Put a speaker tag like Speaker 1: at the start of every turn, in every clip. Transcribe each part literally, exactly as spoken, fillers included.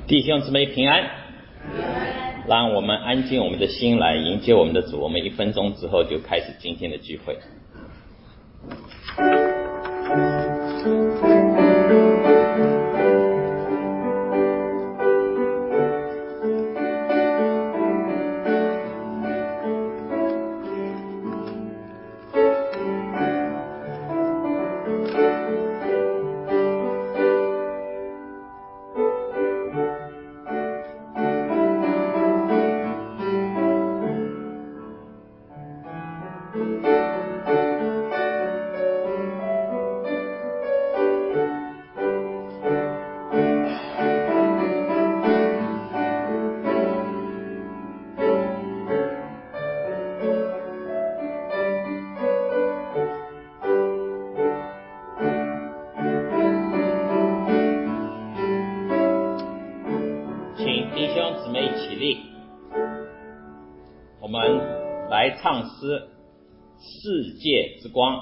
Speaker 1: 弟兄姊妹平安，让我们安静我们的心来迎接我们的主。我们一分钟之后就开始今天的聚会。唱诗世界之光。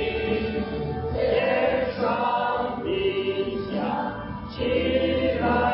Speaker 1: 起来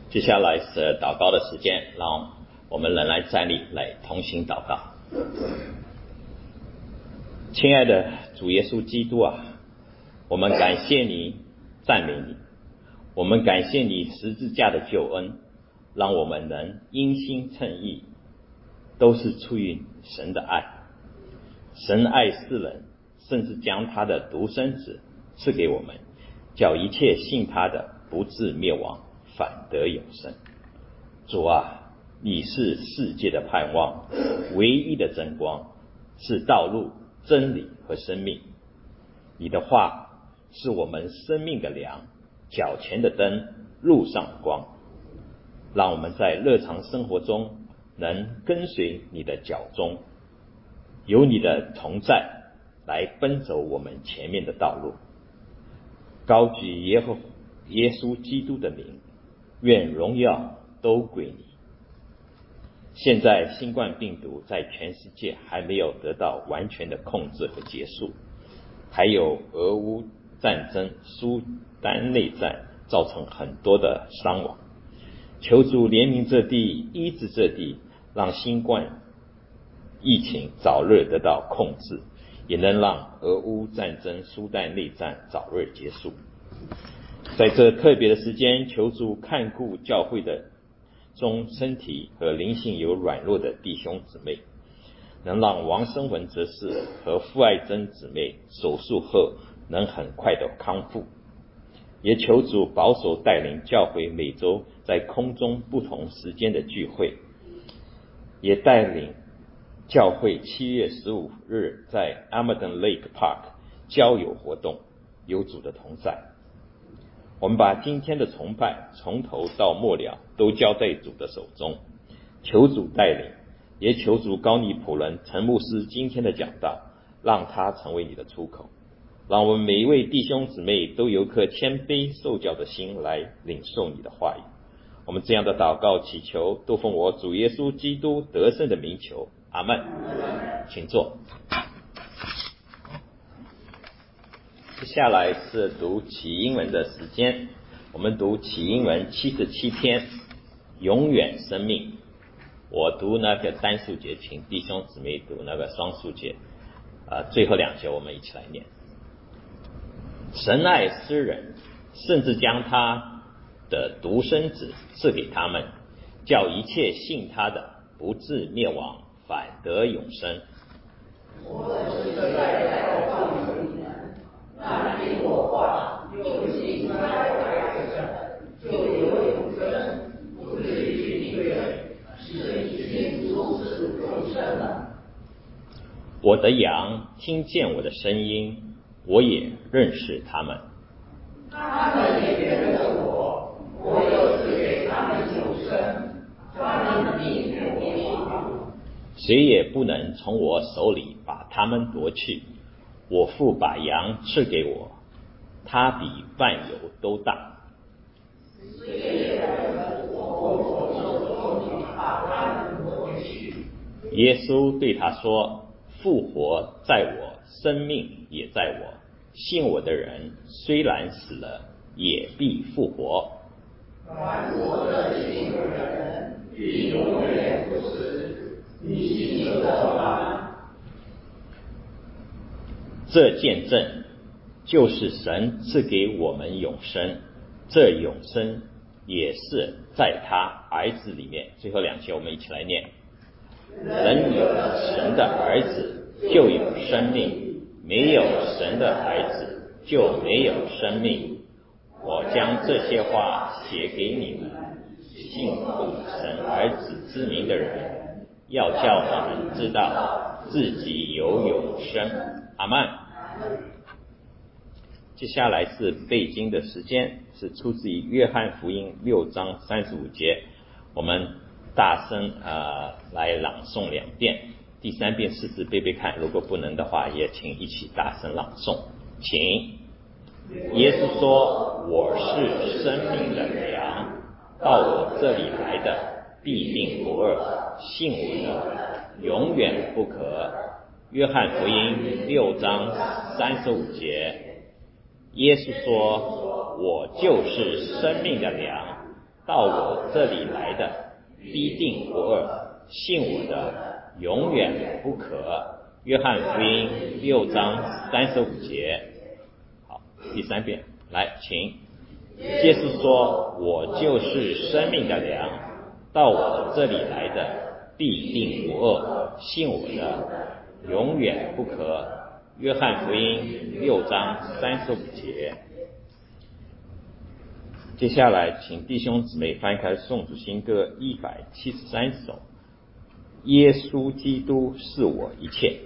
Speaker 1: 接下来是祷告的时间，让我们仍然站立来同心祷告。亲爱的主耶稣基督啊，我们感谢你，赞美你，我们感谢你十字架的救恩，让我们能因信称义，都是出于神的爱。神爱世人，甚至将他的独生子赐给我们，叫一切信他的不至灭亡，反得永生。主啊，你是世界的盼望，唯一的真光，是道路、真理和生命。你的话是我们生命的粮，脚前的灯，路上的光。让我们在日常生活中能跟随你的脚踪，有你的同在来奔走我们前面的道路。高举耶和耶稣基督的名，愿荣耀都归你。现在新冠病毒在全世界还没有得到完全的控制和结束，还有俄乌战争、苏丹内战造成很多的伤亡。求主怜悯这地，医治这地，让新冠疫情早日得到控制，也能让俄乌战争、苏丹内战早日结束。在这特别的时间，求主看顾教会的中身体和灵性有软弱的弟兄姊妹，能让王生文哲士和傅爱珍姊妹手术后能很快的康复。也求主保守带领教会每周在空中不同时间的聚会，也带领教会七月十五日在 Amadon Lake Park 郊游活动，有主的同在。我们把今天的崇拜从头到末了都交在主的手中，求主带领，也求主高尼普人陈牧师今天的讲道，让他成为你的出口，让我们每一位弟兄姊妹都有颗谦卑受教的心来领受你的话语。我们这样的祷告祈求，都奉我主耶稣基督得胜的名求，阿们。请坐。接下来是读起英文的时间，我们读起英文七十七篇，永远生命。我读那个单数节，请弟兄姊妹读那个双数节。啊，最后两节我们一起来念。神爱世人，甚至将他的独生子赐给他们，叫一切信他的不至灭亡，反得永生。
Speaker 2: 我实在在告诉你们，那听我话又信他的儿子，就有永生，不至于定罪，是已经出世永生了。
Speaker 1: 我的羊听见我的声音，我也认识他们，
Speaker 2: 他们也认得我，我又赐给他们永生，他们并不灭亡，
Speaker 1: 谁也不能从我手里把他们夺去。我父把羊赐给我，他比万有都大。
Speaker 2: 谁也不能从我手里把他们夺去。
Speaker 1: 耶稣对他说：复活在我，生命也在我，信我的人虽然死了，也必复活。
Speaker 2: 凡活着信的人必永远不死。你信这吗？
Speaker 1: 这见证就是神赐给我们永生，这永生也是在他儿子里面。最后两节我们一起来念。人有神的儿子就有生命，没有神的儿子就没有生命。我将这些话写给你们，信奉神儿子之名的人，要叫他们知道自己有永生。阿们。接下来是背经的时间，是出自于约翰福音六章三十五节，我们大声呃来朗诵两遍，第三遍试试背背看，如果不能的话，也请一起大声朗诵。请。耶稣说：我是生命的粮，到我这里来的必定不饿，信我的永远不渴。约翰福音六章三十五节，耶稣说：我就是生命的粮， 到我这里来的必定不饿，信我的永远不渴。约翰福音六章三十五节。好，第三遍，来，请。耶稣说，我就是生命的粮，到我这里来的必定不饿，信我的永远不渴。约翰福音六章三十五节。接下来请弟兄姊妹翻开颂主新歌一百七十三首，耶稣基督是我一切。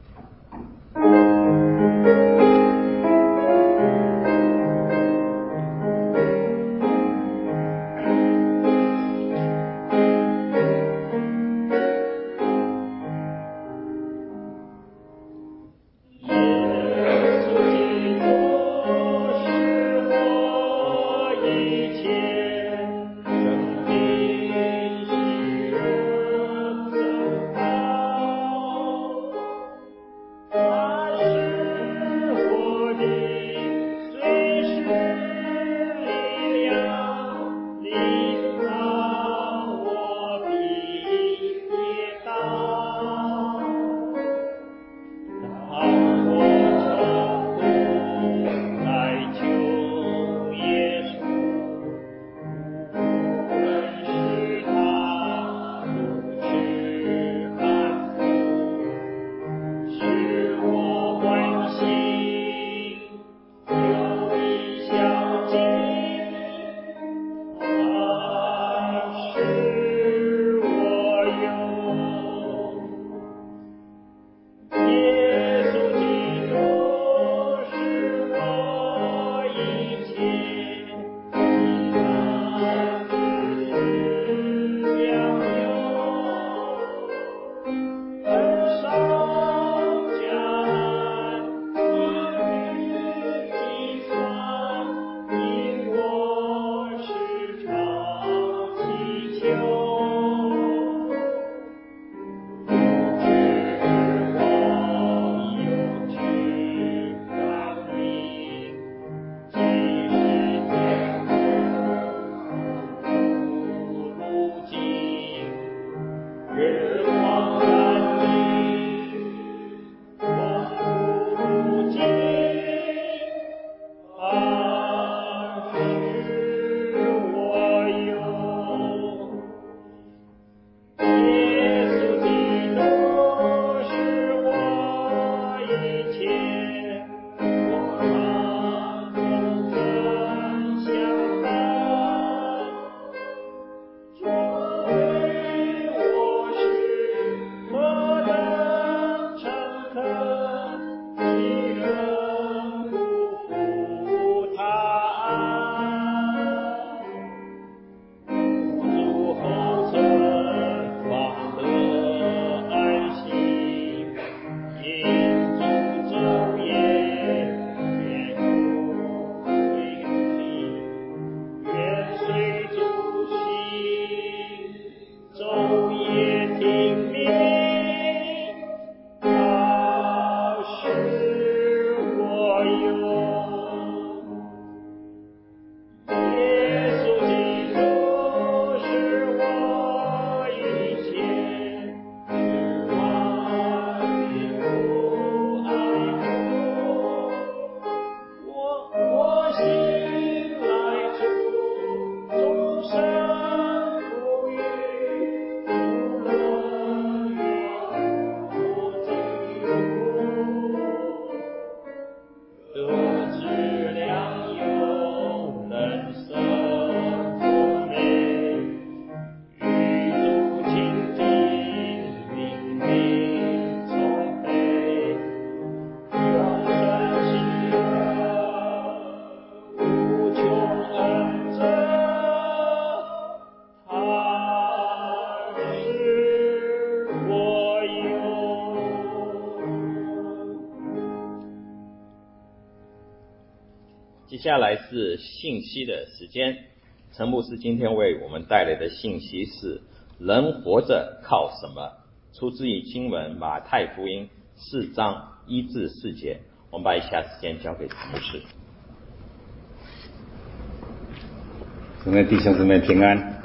Speaker 1: 接下来是信息的时间，陈牧师今天为我们带来的信息是人活着靠什么，出自于经文马太福音四章一至四节。我们把以下时间交给陈牧师。
Speaker 3: 姊妹弟兄姊妹平安。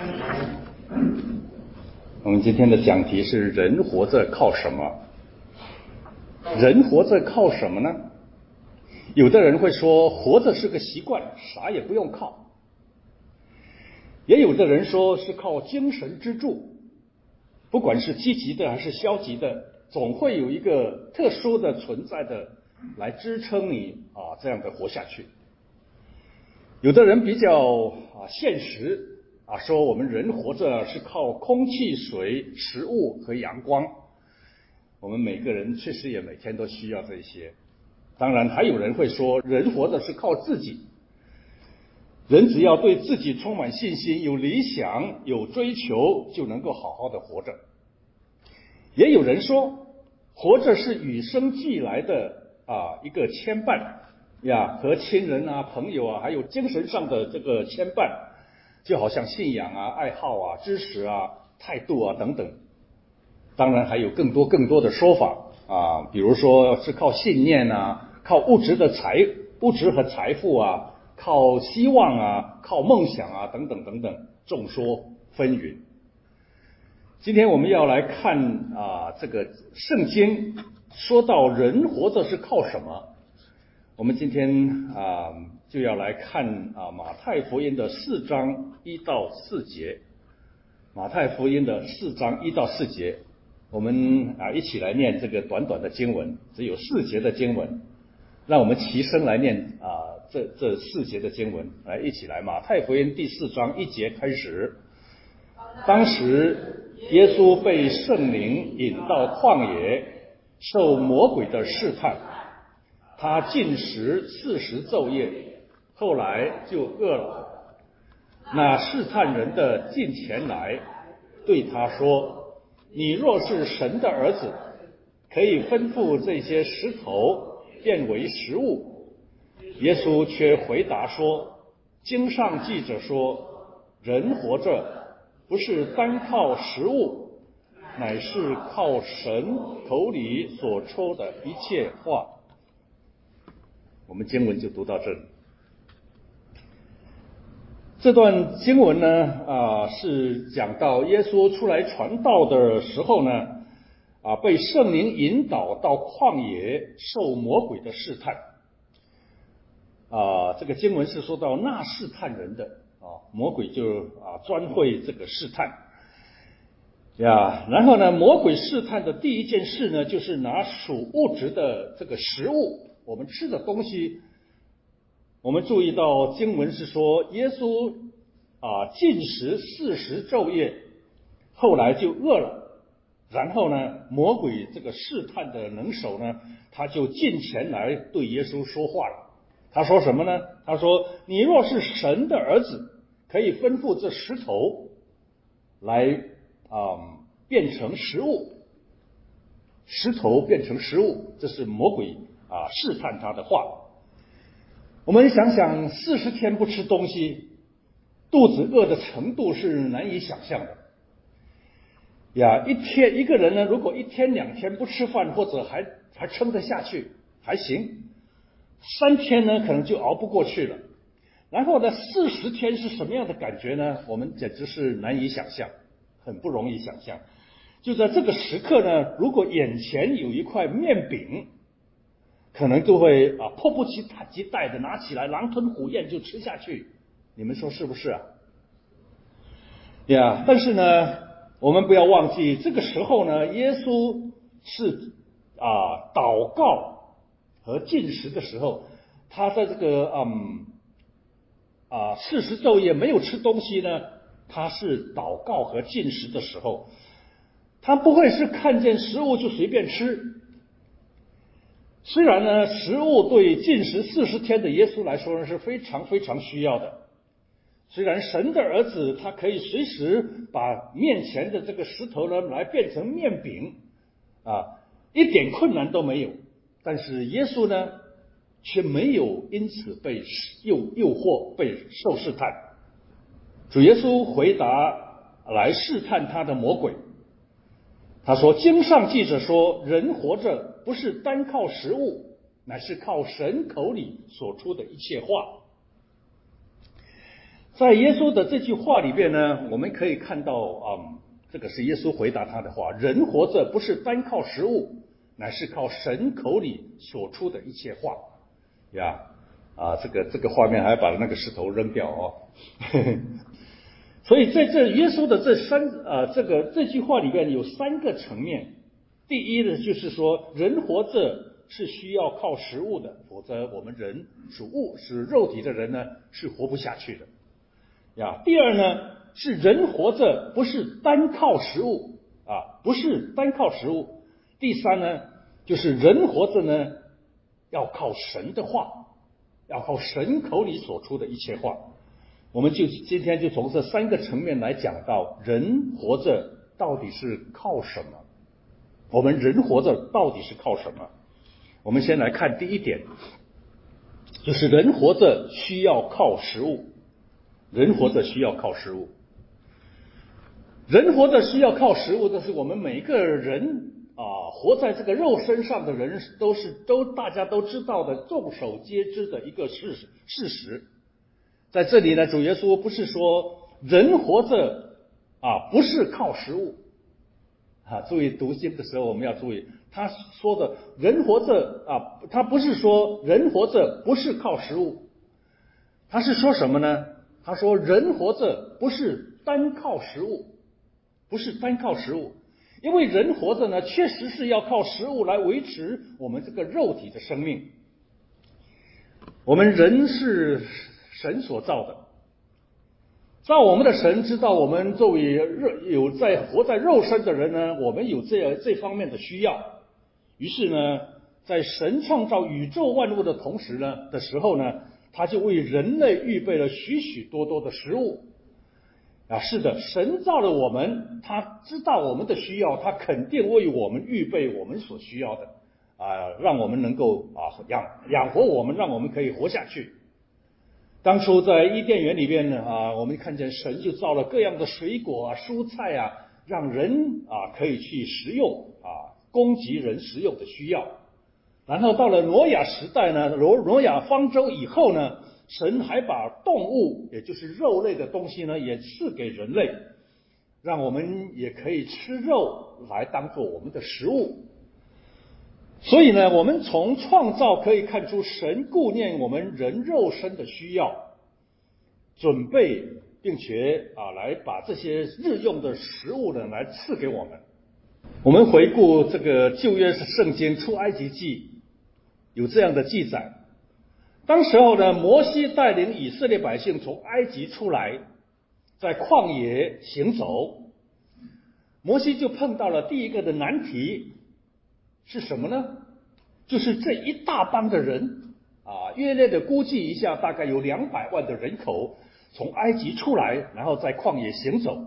Speaker 3: 我们今天的讲题是人活着靠什么？人活着靠什么呢？有的人会说活着是个习惯，啥也不用靠。也有的人说是靠精神支柱，不管是积极的还是消极的，总会有一个特殊的存在的来支撑你啊这样的活下去。有的人比较啊现实啊，说我们人活着是靠空气、水、食物和阳光。我们每个人确实也每天都需要这些。当然还有人会说人活着是靠自己，人只要对自己充满信心，有理想，有追求，就能够好好的活着。也有人说活着是与生俱来的啊一个牵绊呀，和亲人啊、朋友啊，还有精神上的这个牵绊，就好像信仰啊、爱好啊、知识啊、态度啊等等。当然还有更多更多的说法啊，比如说是靠信念啊，靠物质的财物质和财富啊，靠希望啊，靠梦想啊等等等等，众说纷纭。今天我们要来看啊这个圣经说到人活着是靠什么。我们今天啊就要来看啊马太福音的四章一到四节。马太福音的四章一到四节，我们啊一起来念这个短短的经文，只有四节的经文。让我们齐声来念啊这这四节的经文，来一起来。马太福音第四章一节开始。当时耶稣被圣灵引到旷野，受魔鬼的试探。他禁食四十昼夜，后来就饿了。那试探人的近前来，对他说：你若是神的儿子，可以吩咐这些石头变为食物。耶稣却回答说：经上记着说，人活着不是单靠食物，乃是靠神口里所出的一切话。我们经文就读到这里。这段经文呢啊是讲到耶稣出来传道的时候呢啊被圣灵引导到旷野受魔鬼的试探。啊这个经文是说到那试探人的啊魔鬼就啊专会这个试探。呀，然后呢魔鬼试探的第一件事呢就是拿属物质的这个食物，我们吃的东西。我们注意到经文是说耶稣啊禁食四十昼夜，后来就饿了。然后呢魔鬼这个试探的能手呢，他就近前来对耶稣说话了。他说什么呢？他说：你若是神的儿子，可以吩咐这石头来啊、嗯、变成食物。石头变成食物，这是魔鬼啊试探他的话。我们想想四十天不吃东西，肚子饿的程度是难以想象的呀。一天一个人呢，如果一天两天不吃饭，或者还还撑得下去还行，三天呢可能就熬不过去了。然后呢四十天是什么样的感觉呢？我们简直是难以想象，很不容易想象。就在这个时刻呢，如果眼前有一块面饼，可能都会啊迫不及及待的拿起来，狼吞虎咽就吃下去。你们说是不是啊？呀，但是呢，我们不要忘记，这个时候呢，耶稣是啊祷告和禁食的时候，他在这个嗯啊四十昼夜没有吃东西呢，他是祷告和禁食的时候，他不会是看见食物就随便吃。虽然呢，食物对禁食四十天的耶稣来说呢是非常非常需要的。虽然神的儿子他可以随时把面前的这个石头呢来变成面饼啊，一点困难都没有。但是耶稣呢却没有因此被诱诱惑，被受试探。主耶稣回答来试探他的魔鬼。他说：经上记着说，人活着不是单靠食物，乃是靠神口里所出的一切话。 在耶稣的这句话里边呢，我们可以看到啊、嗯，这个是耶稣回答他的话：人活着不是单靠食物，乃是靠神口里所出的一切话。呀，啊，这个这个画面还把那个石头扔掉哦。所以在这耶稣的这三啊这个这句话里边有三个层面。第一呢，就是说人活着是需要靠食物的，否则我们人属物是肉体的人呢是活不下去的。呀，第二呢是人活着不是单靠食物啊，不是单靠食物。第三呢就是人活着呢要靠神的话，要靠神口里所出的一切话。我们就今天就从这三个层面来讲到人活着到底是靠什么。我们人活着到底是靠什么？我们先来看第一点，就是人活着需要靠食物。人活着需要靠食物。人活着需要靠食物，这是我们每一个人啊，活在这个肉身上的人都是都大家都知道的，众所皆知的一个事实事实。在这里呢，主耶稣不是说人活着啊不是靠食物。啊，注意读经的时候我们要注意，他说的人活着啊，他不是说人活着不是靠食物，他是说什么呢？他说人活着不是单靠食物，不是单靠食物，因为人活着呢，确实是要靠食物来维持我们这个肉体的生命。我们人是神所造的，造我们的神知道我们作为有在活在肉身的人呢，我们有这这方面的需要。于是呢，在神创造宇宙万物的同时呢的时候呢，他就为人类预备了许许多多的食物。啊，是的，神造了我们，他知道我们的需要，他肯定为我们预备我们所需要的，啊，让我们能够啊养养活我们，让我们可以活下去。当初在伊甸园里边呢，啊，我们看见神就造了各样的水果啊、蔬菜啊，让人啊可以去食用啊，供给人食用的需要。然后到了挪亚时代呢，挪挪亚方舟以后呢，神还把动物，也就是肉类的东西呢，也赐给人类，让我们也可以吃肉来当做我们的食物。所以呢，我们从创造可以看出，神顾念我们人肉身的需要，准备并且啊来把这些日用的食物呢来赐给我们。我们回顾这个旧约圣经出埃及记，有这样的记载。当时候呢，摩西带领以色列百姓从埃及出来，在旷野行走，摩西就碰到了第一个的难题。是什么呢？就是这一大帮的人啊，约略的估计一下，大概有两百万的人口从埃及出来，然后在旷野行走。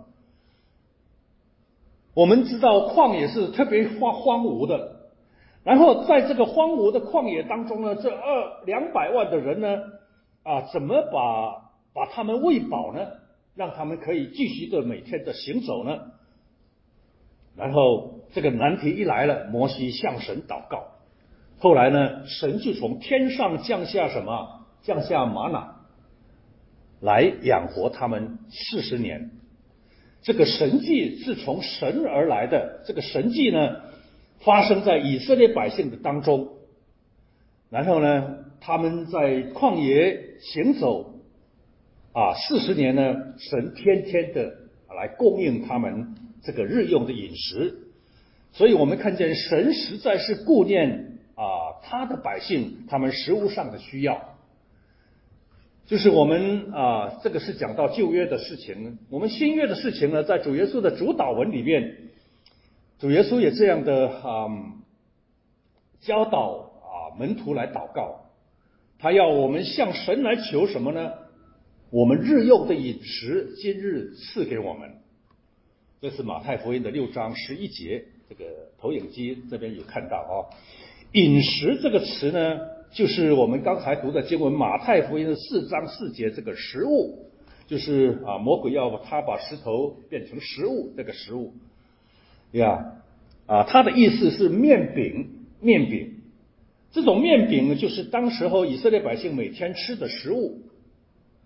Speaker 3: 我们知道旷野是特别荒荒芜的，然后在这个荒芜的旷野当中呢，这二两百万的人呢，啊，怎么把把他们喂饱呢？让他们可以继续的每天的行走呢？然后这个难题一来了，摩西向神祷告。后来呢，神就从天上降下什么？降下玛瑙来养活他们四十年。这个神迹是从神而来的，这个神迹呢，发生在以色列百姓的当中。然后呢，他们在旷野行走啊，四十年呢，神天天的来供应他们这个日用的饮食。所以我们看见神实在是顾念啊他的百姓他们食物上的需要。就是我们啊这个是讲到旧约的事情，我们新约的事情呢，在主耶稣的主祷文里面，主耶稣也这样的啊教导啊门徒来祷告，他要我们向神来求什么呢？我们日用的饮食今日赐给我们。这是马太福音的六章十一节，这个投影机这边有看到哦。饮食这个词呢，就是我们刚才读的经文马太福音的四章四节，这个食物，就是啊魔鬼要他把石头变成食物，这个食物呀啊，它的意思是面饼，面饼。这种面饼呢，就是当时候以色列百姓每天吃的食物。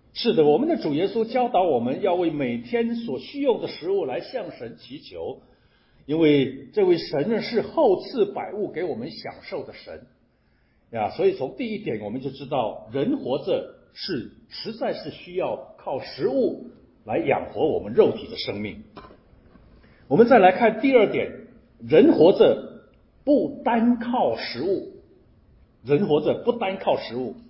Speaker 3: 是的，我们的主耶稣教导我们要为每天所需用的食物来向神祈求，因为这位神呢是厚赐百物给我们享受的神呀。所以从第一点我们就知道，人活着是实在是需要靠食物来养活我们肉体的生命。我们再来看第二点，人活着不单靠食物，人活着不单靠食物。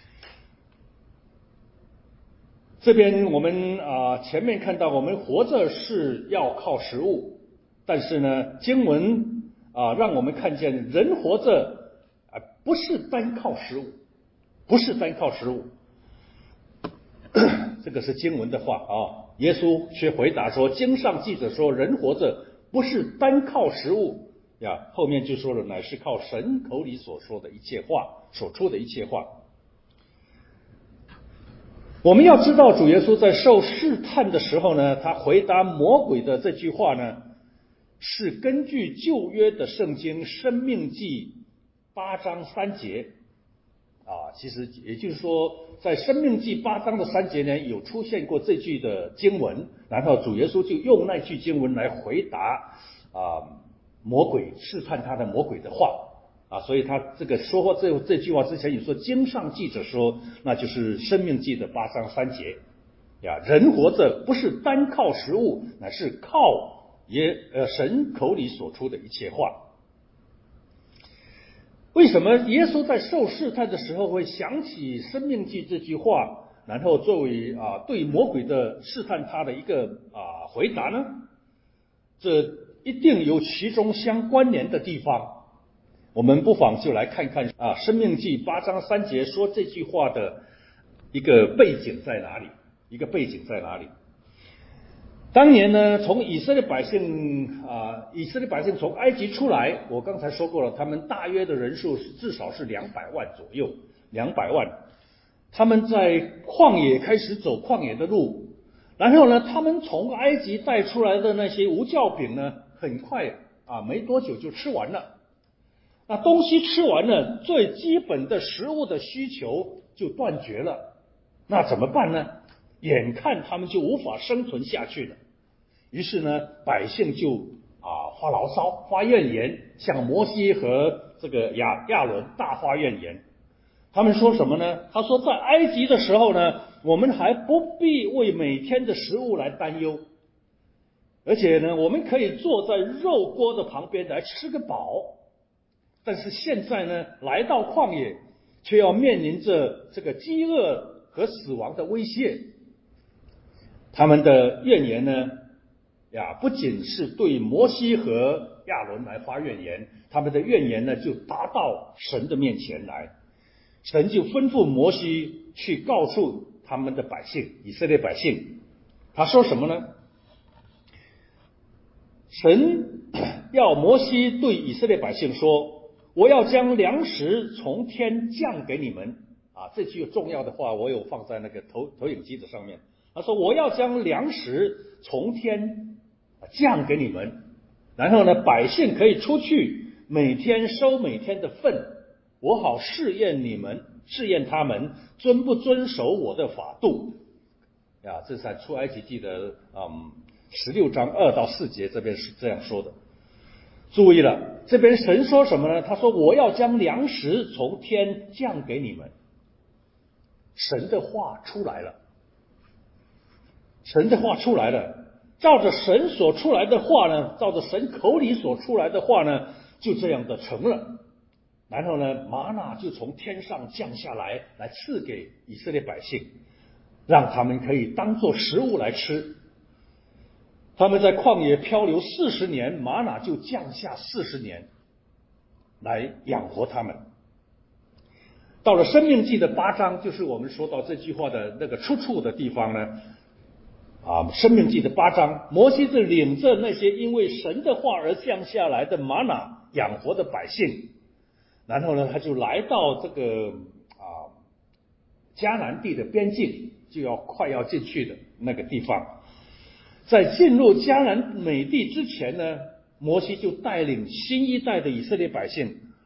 Speaker 3: 这边我们啊、呃、前面看到我们活着是要靠食物，但是呢经文啊、呃、让我们看见人活着啊、呃、不是单靠食物，不是单靠食物。这个是经文的话啊，耶稣却回答说，经上记着说，人活着不是单靠食物呀，后面就说了，乃是靠神口里所说的一切话，所出的一切话。我们要知道，主耶稣在受试探的时候呢，他回答魔鬼的这句话呢，是根据旧约的圣经《申命记》八章三节啊，其实也就是说，在《申命记》八章的三节呢，有出现过这句的经文，然后主耶稣就用那句经文来回答啊魔鬼试探他的魔鬼的话。啊，所以他这个说话这这句话之前有说经上记着说，那就是《申命记》的八章三节呀。人活着不是单靠食物，乃是靠耶呃神口里所出的一切话。为什么耶稣在受试探的时候会想起《申命记》这句话，然后作为啊对魔鬼的试探他的一个啊回答呢？这一定有其中相关联的地方。我们不妨就来看看啊，《申命记》八章三节说这句话的一个背景在哪里？一个背景在哪里？当年呢，从以色列百姓啊，以色列百姓从埃及出来，我刚才说过了，他们大约的人数是至少是两百万左右，两百万。他们在旷野开始走旷野的路，然后呢，他们从埃及带出来的那些无酵饼呢，很快啊，没多久就吃完了。那东西吃完了，最基本的食物的需求就断绝了，那怎么办呢？眼看他们就无法生存下去了，于是呢，百姓就啊发牢骚、发怨言，向摩西和这个亚亚伦大发怨言。他们说什么呢？他说，在埃及的时候呢，我们还不必为每天的食物来担忧，而且呢，我们可以坐在肉锅的旁边来吃个饱。但是现在呢，来到旷野，却要面临着这个饥饿和死亡的威胁。他们的怨言呢，呀，不仅是对摩西和亚伦来发怨言，他们的怨言呢，就达到神的面前来。神就吩咐摩西去告诉他们的百姓，以色列百姓，他说什么呢？神要摩西对以色列百姓说，我要将粮食从天降给你们啊！这句重要的话我有放在那个投投影机的上面。他说我要将粮食从天降给你们，然后呢，百姓可以出去每天收每天的份，我好试验你们，试验他们遵不遵守我的法度呀！这是在出埃及记的嗯十六章二到四节，这边是这样说的。注意了，这边神说什么呢？他说我要将粮食从天降给你们。神的话出来了，神的话出来了，照着神所出来的话呢，照着神口里所出来的话呢，就这样的成了。然后呢，玛纳就从天上降下来，来赐给以色列百姓，让他们可以当作食物来吃。他们在旷野漂流四十年，玛纳就降下四十年，来养活他们。到了申命记的八章，就是我们说到这句话的那个出处的地方呢。啊，申命记的八章，摩西就领着那些因为神的话而降下来的玛纳养活的百姓，然后呢，他就来到这个啊迦南地的边境，就要快要进去的那个地方。在进入迦南美地之前呢，摩西就带领新一代的以色列百姓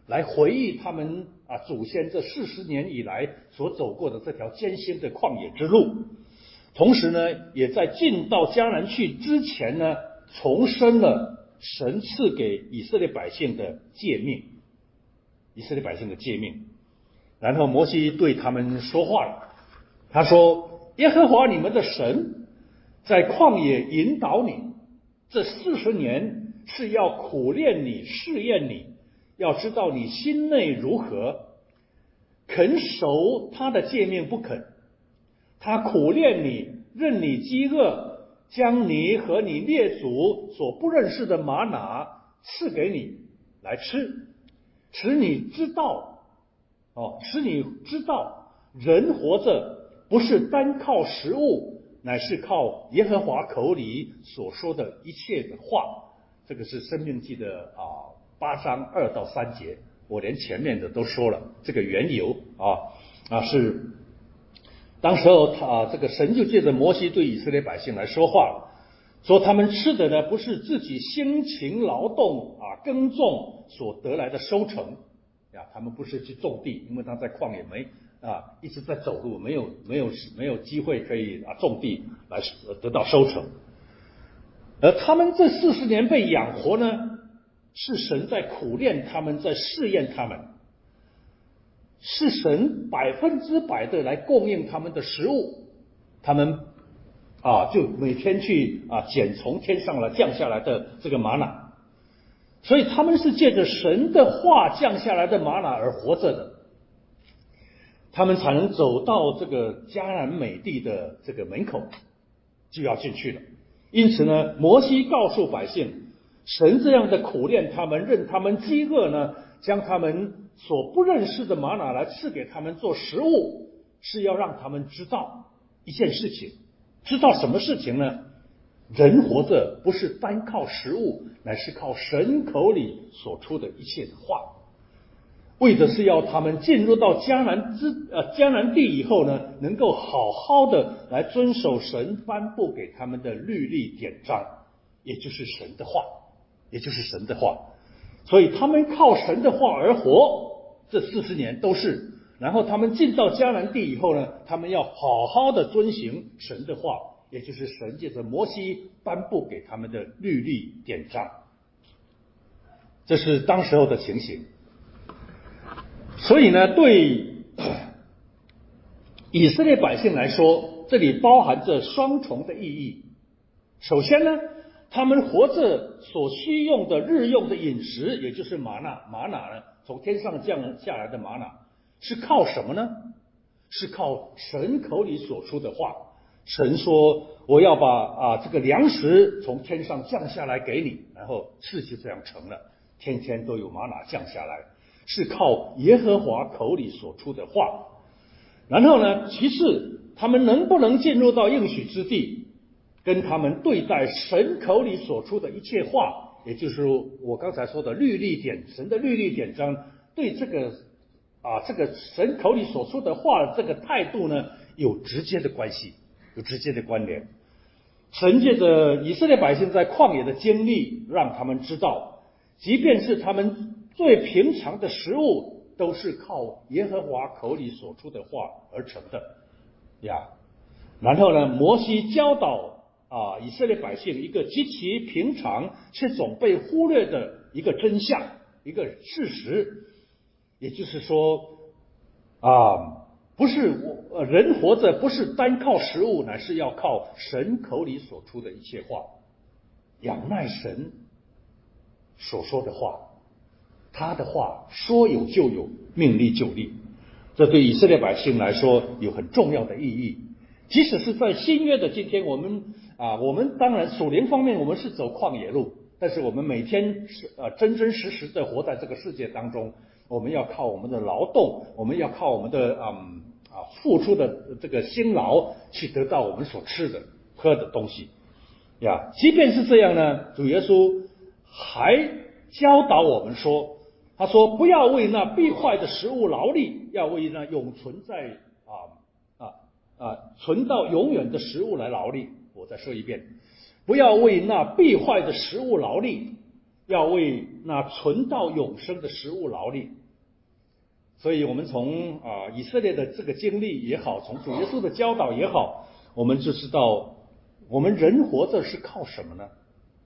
Speaker 3: 来回忆他们啊祖先这四十年以来所走过的这条艰辛的旷野之路，同时呢，也在进到迦南去之前呢，重申了神赐给以色列百姓的诫命，以色列百姓的诫命。然后摩西对他们说话了，他说：“耶和华你们的神在旷野引导你，这四十年是要苦练你、试验你，要知道你心内如何，肯守他的诫命不肯。他苦练你，任你饥饿，将你和你列祖所不认识的玛拿赐给你来吃，使你知道。”哦，使你知道，人活着不是单靠食物，乃是靠耶和华口里所说的一切的话。这个是申命记的啊八章二到三节，我连前面的都说了。这个缘由啊啊是，当时候他、啊、这个神就借着摩西对以色列百姓来说话，说他们吃的呢不是自己辛勤劳动啊耕种所得来的收成。呀，他们不是去种地，因为他在旷野没啊一直在走路，没有没有没有机会可以啊种地来得到收成。而他们这四十年被养活呢，是神在苦练他们，在试验他们，是神百分之百的来供应他们的食物，他们啊就每天去啊捡从天上来降下来的这个玛瑙。所以他们是借着神的话降下来的玛瑙而活着的，他们才能走到这个迦南美地的这个门口，就要进去了。因此呢，摩西告诉百姓，神这样的苦练他们，任他们饥饿呢，将他们所不认识的玛瑙来赐给他们做食物，是要让他们知道一件事情。知道什么事情呢？人活着不是单靠食物，乃是靠神口里所出的一切的话，为的是要他们进入到迦南之呃迦南地以后呢，能够好好的来遵守神颁布给他们的律例典章，也就是神的话，也就是神的话。所以他们靠神的话而活，这四十年都是。然后他们进到迦南地以后呢，他们要好好的遵行神的话，也就是神借着摩西颁布给他们的律例典章。这是当时候的情形。所以呢，对以色列百姓来说，这里包含着双重的意义。首先呢，他们活着所需用的日用的饮食，也就是玛纳，玛纳呢，从天上降下来的玛纳，是靠什么呢？是靠神口里所出的话。神说：“我要把啊这个粮食从天上降下来给你。”然后事就这样成了，天天都有玛纳降下来，是靠耶和华口里所出的话。然后呢，其次，他们能不能进入到应许之地，跟他们对待神口里所出的一切话，也就是我刚才说的律例典神的律例典章，对这个啊这个神口里所出的话的这个态度呢，有直接的关系，有直接的关联。神借着以色列百姓在旷野的经历，让他们知道，即便是他们最平常的食物，都是靠耶和华口里所出的话而成的呀。然后呢，摩西教导啊以色列百姓一个极其平常却总被忽略的一个真相，一个事实，也就是说啊，不是呃人活着不是单靠食物，乃是要靠神口里所出的一切话，仰赖神所说的话。他的话说有就有，命立就立，这对以色列百姓来说有很重要的意义。即使是在新约的今天，我们啊，我们当然属灵方面我们是走旷野路，但是我们每天是呃真真实实的活在这个世界当中，我们要靠我们的劳动，我们要靠我们的嗯啊付出的这个辛劳去得到我们所吃的喝的东西呀。即便是这样呢，主耶稣还教导我们说，他说不要为那必坏的食物劳力，要为那永存在啊啊啊存到永远的食物来劳力。我再说一遍，不要为那必坏的食物劳力，要为那存到永生的食物劳力。所以我们从啊、呃、以色列的这个经历也好，从主耶稣的教导也好，我们就知道我们人活着是靠什么呢？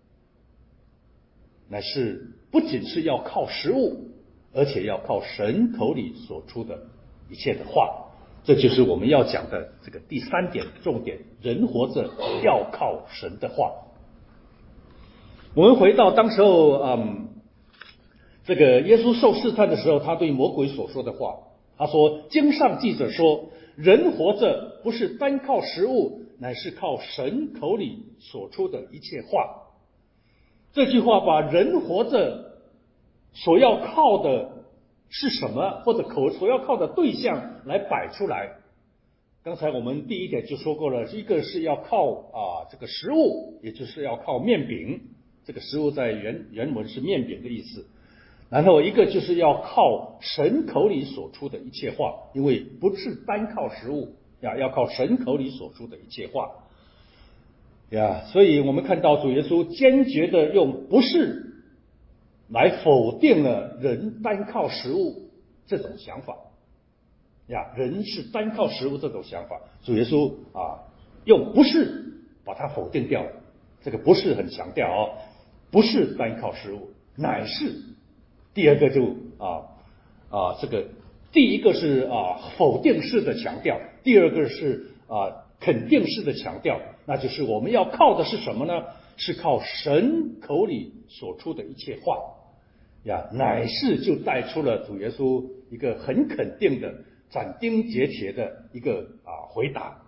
Speaker 3: 乃是不仅是要靠食物，而且要靠神口里所出的一切的话。这就是我们要讲的这个第三点重点，人活着要靠神的话。我们回到当时候嗯这个耶稣受试探的时候，他对魔鬼所说的话，他说经上记着说，人活着不是单靠食物，乃是靠神口里所出的一切话。这句话把人活着所要靠的是什么，或者口所要靠的对象来摆出来。刚才我们第一点就说过了，一个是要靠啊这个食物，也就是要靠面饼，这个食物在原原文是面饼的意思。然后一个就是要靠神口里所出的一切话，因为不是单靠食物呀，要靠神口里所出的一切话呀。所以我们看到主耶稣坚决的用不是来否定了人单靠食物这种想法呀，人是单靠食物这种想法，主耶稣啊用不是把它否定掉了。这个不是很强调哦，不是单靠食物，乃是。第二个就啊啊这个第一个是啊否定式的强调，第二个是啊肯定式的强调，那就是我们要靠的是什么呢？是靠神口里所出的一切话呀，乃是就带出了主耶稣一个很肯定的斩钉截铁的一个啊回答。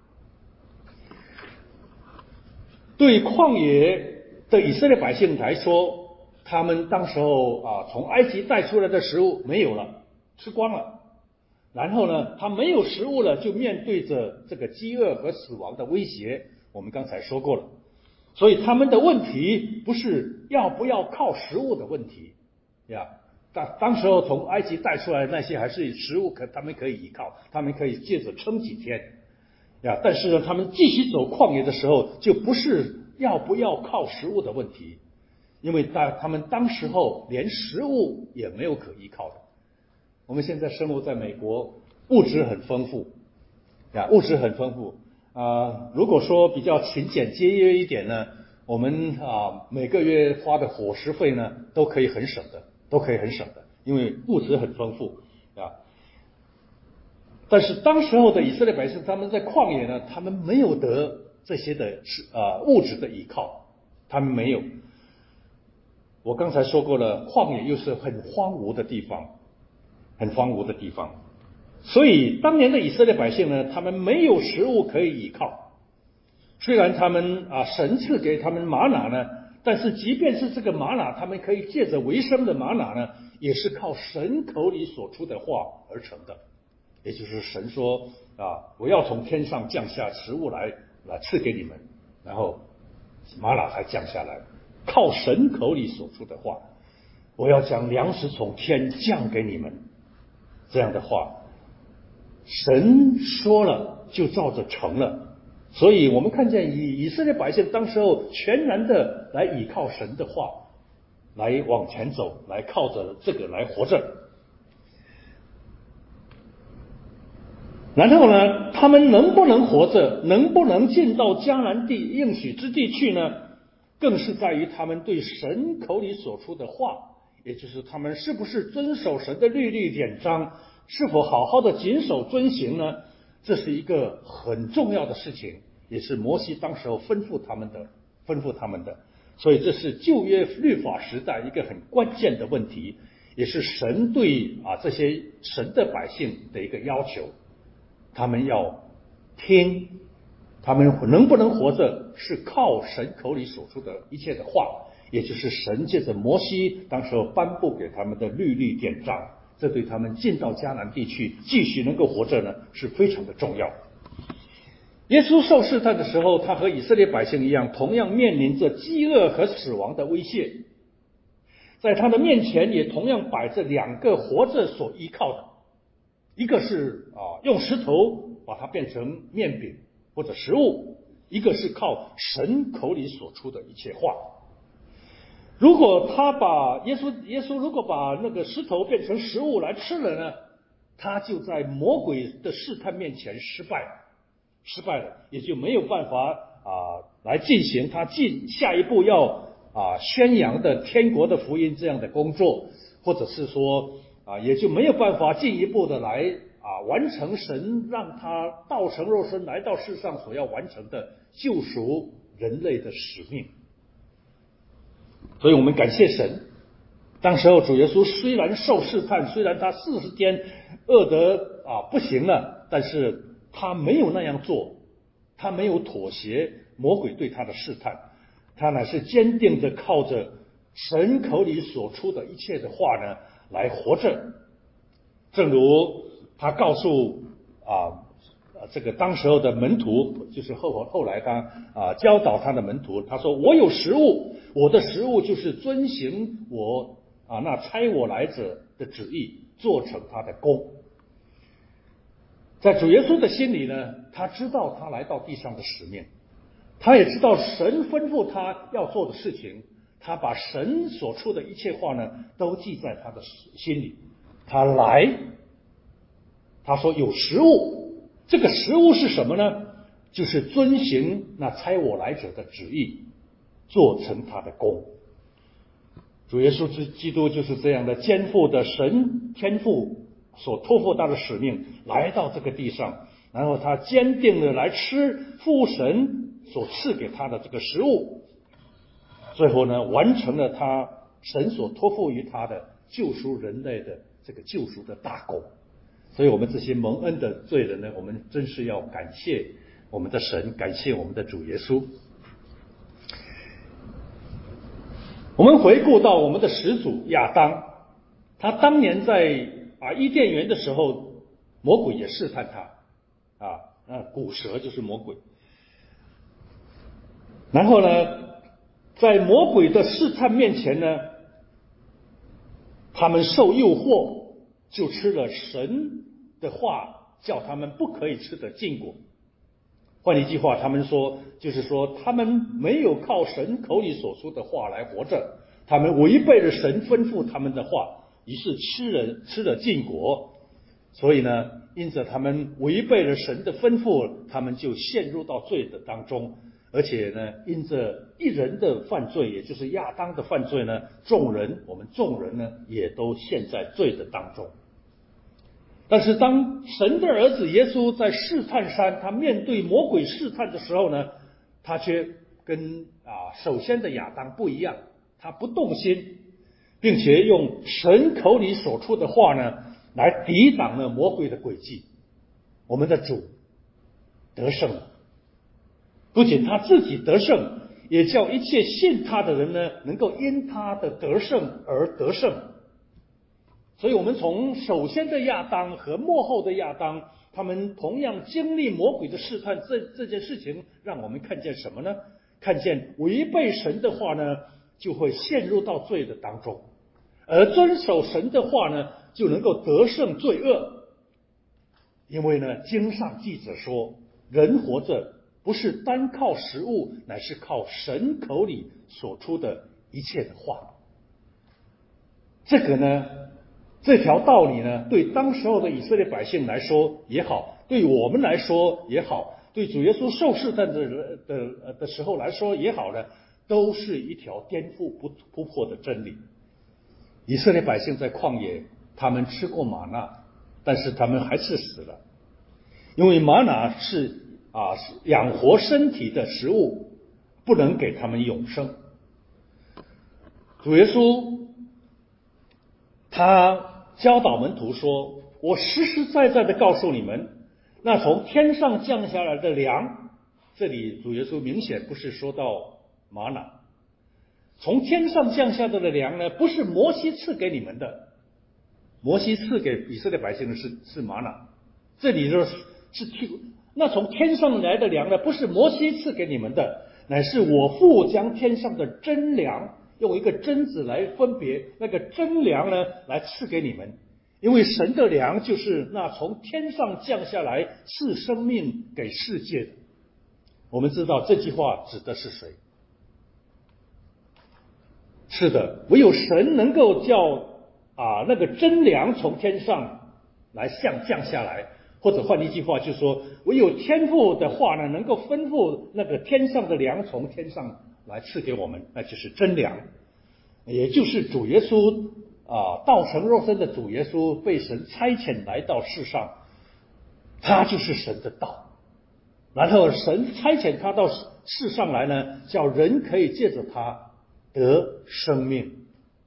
Speaker 3: 对旷野的以色列百姓来说，他们当时候啊从埃及带出来的食物没有了，吃光了，然后呢他没有食物了，就面对着这个饥饿和死亡的威胁。我们刚才说过了，所以他们的问题不是要不要靠食物的问题呀，当当时候从埃及带出来的那些还是食物可他们可以依靠，他们可以借着撑几天呀，但是呢他们继续走旷野的时候，就不是要不要靠食物的问题，因为他他们当时候连食物也没有可依靠的。我们现在生活在美国，物质很丰富呀，物质很丰富啊、呃。如果说比较勤俭节约一点呢，我们啊每个月花的伙食费呢都可以很省的，都可以很省的，因为物质很丰富啊。但是当时候的以色列百姓，他们在旷野呢，他们没有得这些的啊物质的依靠，他们没有。我刚才说过了，旷野又是很荒芜的地方，很荒芜的地方，所以当年的以色列百姓呢，他们没有食物可以依靠。虽然他们啊神赐给他们玛拿呢，但是即便是这个玛拿，他们可以借着为生的玛拿呢，也是靠神口里所出的话而成的。也就是神说啊，我要从天上降下食物来来赐给你们，然后玛拿才降下来，靠神口里所出的话，我要将粮食从天降给你们。这样的话，神说了就照着成了。所以我们看见以以色列百姓当时候全然的来倚靠神的话，来往前走，来靠着这个来活着。然后呢，他们能不能活着，能不能进到迦南地应许之地去呢？更是在于他们对神口里所出的话，也就是他们是不是遵守神的律例典章，是否好好的谨守遵行呢？这是一个很重要的事情，也是摩西当时候吩咐他们的，吩咐他们的。所以这是旧约律法时代一个很关键的问题，也是神对啊这些神的百姓的一个要求。他们要听，他们能不能活着是靠神口里所出的一切的话，也就是神借着摩西当时候颁布给他们的律例典章，这对他们进到迦南地区继续能够活着呢是非常的重要。耶稣受试探的时候，他和以色列百姓一样，同样面临着饥饿和死亡的威胁，在他的面前也同样摆着两个活着所依靠的，一个是啊用石头把它变成面饼或者食物，一个是靠神口里所出的一切话。 如果他把耶稣耶稣如果把那个石头变成食物来吃了呢，他就在魔鬼的试探面前失败了，失败了，也就没有办法啊来进行他进下一步要啊宣扬的天国的福音这样的工作，或者是说啊也就没有办法进一步的来啊完成神让他道成肉身来到世上所要完成的救赎人类的使命。所以我们感谢神，当时候主耶稣虽然受试探，虽然他四十天饿得啊不行了，但是他没有那样做，他没有妥协魔鬼对他的试探，他乃是坚定的靠着神口里所出的一切的话呢来活着。正如他告诉啊这个当时候的门徒，就是后后来他啊教导他的门徒，他说我有食物，我的食物就是遵行我啊那差我来者的旨意，做成他的功。在主耶稣的心里呢，他知道他来到地上的使命，他也知道神吩咐他要做的事情，他把神所出的一切话呢都记在他的心里。他来，他说有食物，这个食物是什么呢？就是遵行那差我来者的旨意，做成他的功。主耶稣基督就是这样的肩负的神天父所托付他的使命，来到这个地上，然后他坚定的来吃父神所赐给他的这个食物，最后呢完成了他神所托付于他的救赎人类的这个救赎的大功。所以我们这些蒙恩的罪人呢，我们真是要感谢我们的神，感谢我们的主耶稣。我们回顾到我们的始祖亚当，他当年在啊伊甸园的时候，魔鬼也试探他啊，那古蛇就是魔鬼。然后呢，在魔鬼的试探面前呢，他们受诱惑，就吃了神的话叫他们不可以吃的禁果。换一句话，他们说就是说他们没有靠神口里所说的话来活着，他们违背了神吩咐他们的话，于是吃了吃了禁果。所以呢，因着他们违背了神的吩咐，他们就陷入到罪的当中。而且呢，因着一人的犯罪，也就是亚当的犯罪呢，众人我们众人呢也都陷在罪的当中。但是当神的儿子耶稣在试探山，他面对魔鬼试探的时候呢，他却跟啊首先的亚当不一样，他不动心，并且用神口里所出的话呢来抵挡了魔鬼的诡计。我们的主得胜了，不仅他自己得胜，也叫一切信他的人呢能够因他的得胜而得胜。所以我们从首先的亚当和末后的亚当，他们同样经历魔鬼的试探，这这件事情让我们看见什么呢？看见违背神的话呢，就会陷入到罪的当中，而遵守神的话呢，就能够得胜罪恶。因为呢，经上记着说，人活着不是单靠食物，乃是靠神口里所出的一切的话。这个呢，这条道理呢，对当时候的以色列百姓来说也好，对我们来说也好，对主耶稣受试探的的的时候来说也好呢，都是一条颠覆不突破的真理。以色列百姓在旷野，他们吃过玛纳，但是他们还是死了，因为玛纳是啊养活身体的食物，不能给他们永生。主耶稣他教导门徒说，我实实在在的告诉你们，那从天上降下来的粮，这里主耶稣明显不是说到玛纳，从天上降下来的粮呢，不是摩西赐给你们的，摩西赐给以色列百姓的是是玛纳，这里就是是那从天上来的粮呢，不是摩西赐给你们的，乃是我父将天上的真粮，用一个真字来分别，那个真粮呢来赐给你们。因为神的粮就是那从天上降下来赐生命给世界的。我们知道这句话指的是谁？ 是的，唯有神能够叫啊那个真粮从天上来降降下来，或者换一句话就是说，唯有天父的话呢，能够吩咐那个天上的粮从天上来赐给我们，那就是真粮，也就是主耶稣啊道成肉身的主耶稣被神差遣来到世上，他就是神的道。然后神差遣他到世上来呢，叫人可以借着他得生命。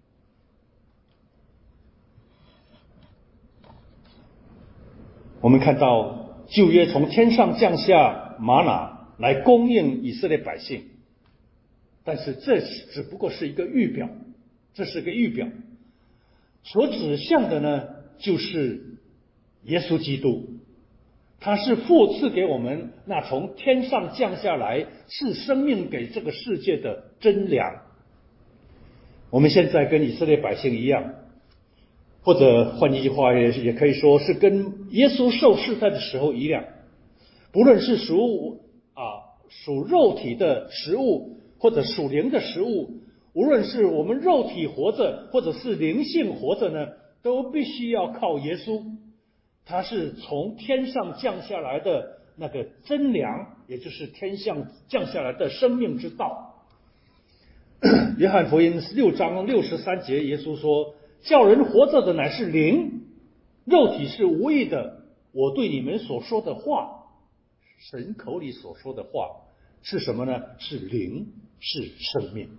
Speaker 3: 我们看到旧约从天上降下玛拿来供应以色列百姓，但是这只不过是一个预表，这是个预表，所指向的呢就是耶稣基督，他是父赐给我们那从天上降下来赐生命给这个世界的真粮。我们现在跟以色列百姓一样，或者换一句话也也可以说是跟耶稣受试探的时候一样，不论是属啊属肉体的食物或者属灵的食物，无论是我们肉体活着或者是灵性活着呢，都必须要靠耶稣，他是从天上降下来的那个真粮，也就是天上降下来的生命之道。约翰福音六章六十三节，耶稣说，叫人活着的乃是灵，肉体是无益的。我对你们所说的话，神口里所说的话是什么呢？是灵，是生命。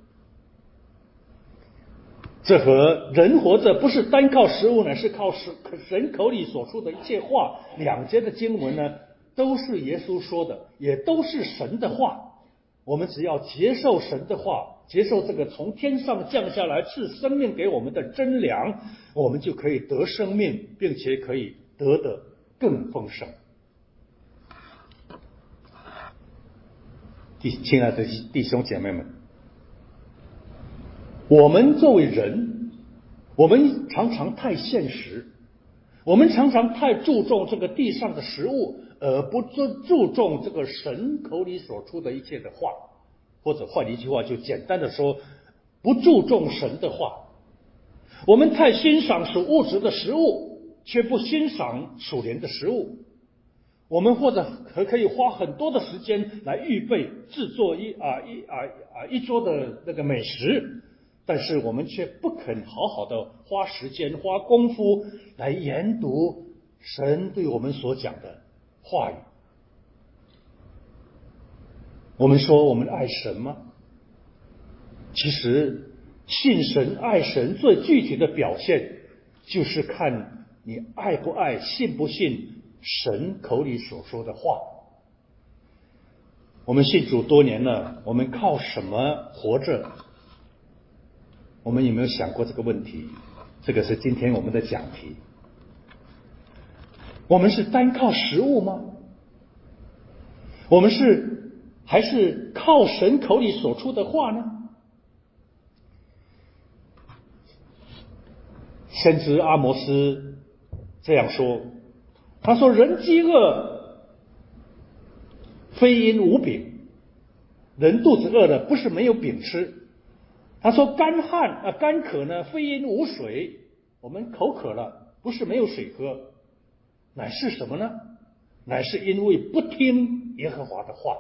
Speaker 3: 这和人活着不是单靠食物，乃是靠神口里所说的一切话，两节的经文呢，都是耶稣说的，也都是神的话。我们只要接受神的话，接受这个从天上降下来赐生命给我们的真粮，我们就可以得生命，并且可以得的更丰盛。亲爱的弟兄姐妹们，我们作为人，我们常常太现实，我们常常太注重这个地上的食物，而不注重这个神口里所出的一切的话，或者换一句话就简单的说，不注重神的话。我们太欣赏属物质的食物，却不欣赏属灵的食物。我们或者可可以花很多的时间来预备制作一啊一啊啊一桌的那个美食，但是我们却不肯好好的花时间花功夫来研读神对我们所讲的话语。我们说我们爱神吗？其实信神爱神最具体的表现，就是看你爱不爱信不信神口里所说的话。我们信主多年了，我们靠什么活着？我们有没有想过这个问题？这个是今天我们的讲题。我们是单靠食物吗？我们是还是靠神口里所出的话呢？先知阿摩斯这样说，他说，人饥饿非因无饼，人肚子饿了不是没有饼吃。他说干旱啊干渴呢非因无水，我们口渴了不是没有水喝，乃是什么呢？乃是因为不听耶和华的话。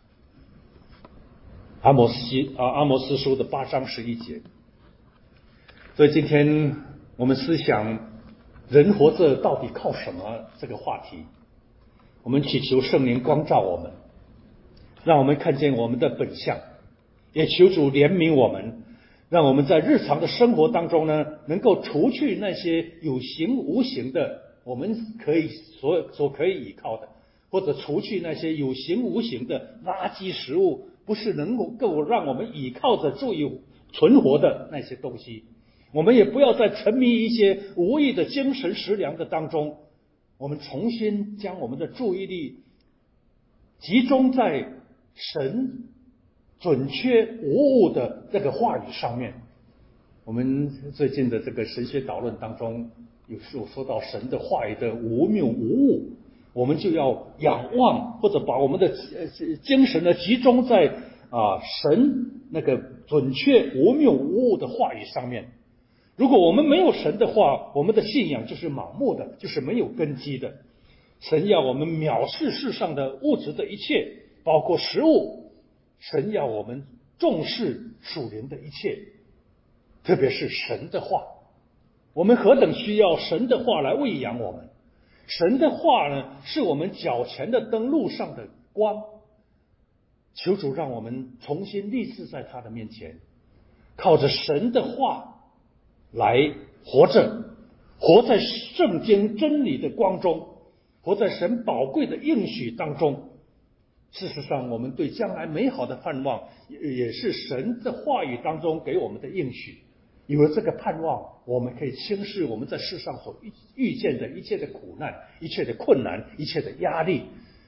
Speaker 3: 阿摩斯啊阿摩斯书的八章十一节。所以今天我们思想人活着到底靠什么这个话题，我们祈求圣灵光照我们，让我们看见我们的本相，也求主怜悯我们，让我们在日常的生活当中呢，能够除去那些有形无形的我们可以所所可以依靠的，或者除去那些有形无形的垃圾食物，不是能够让我们依靠着注意存活的那些东西。我们也不要再沉迷一些无益的精神食粮的当中，我们重新将我们的注意力集中在神准确无误的这个话语上面。我们最近的这个神学导论当中有说到神的话语的无谬无误，我们就要仰望，或者把我们的精神呢集中在啊神那个准确无谬无误的话语上面。如果我们没有神的话，我们的信仰就是盲目的，就是没有根基的。神要我们藐视世上的物质的一切，包括食物。神要我们重视属灵的一切，特别是神的话。我们何等需要神的话来喂养我们。神的话呢，是我们脚前的灯，路上的光。求主让我们重新立志在他的面前，靠着神的话来活着，活在圣经真理的光中，活在神宝贵的应许当中。事实上，我们对将来美好的盼望，也是神的话语当中给我们的应许。有了这个盼望，我们可以轻视我们在世上所遇见的一切的苦难、一切的困难、一切的压力。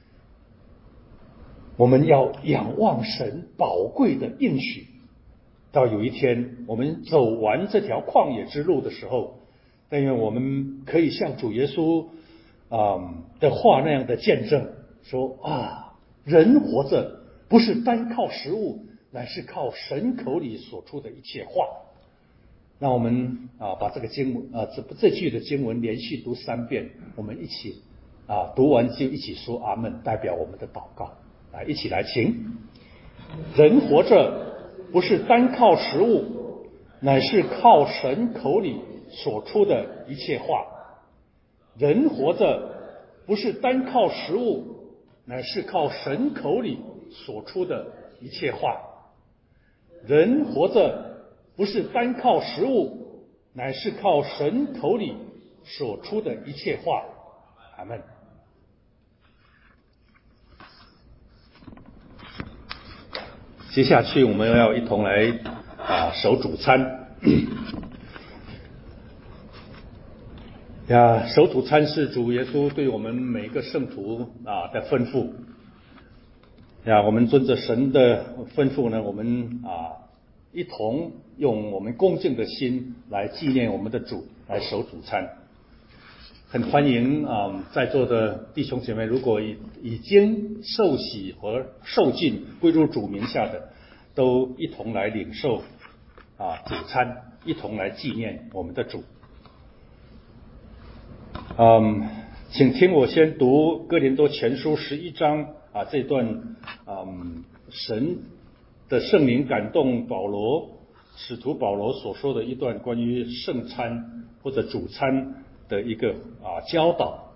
Speaker 3: 我们要仰望神宝贵的应许，到有一天我们走完这条旷野之路的时候，但愿我们可以像主耶稣啊、嗯、的话那样的见证，说啊，人活着不是单靠食物，乃是靠神口里所出的一切话。让我们啊把这个经文啊这这句的经文连续读三遍，我们一起啊读完就一起说阿们，代表我们的祷告。来，一起来，请。人活着不是单靠食物，乃是靠神口里所出的一切话。人活着不是单靠食物，乃是靠神口里所出的一切话。人活着不是单靠食物，乃是靠神口里所出的一切话。阿们。接下去我们要一同来啊守主餐。呀，守主餐是主耶稣对我们每个圣徒啊的吩咐。呀，我们遵着神的吩咐呢，我们啊一同用我们恭敬的心来纪念我们的主，来守主餐。很欢迎啊在座的弟兄姐妹，如果已已经受洗和受浸归入主名下的，都一同来领受啊主餐，一同来纪念我们的主。嗯，请听我先读哥林多前书十一章啊这段嗯神的圣灵感动保罗使徒保罗所说的一段关于圣餐或者主餐的一个啊教导。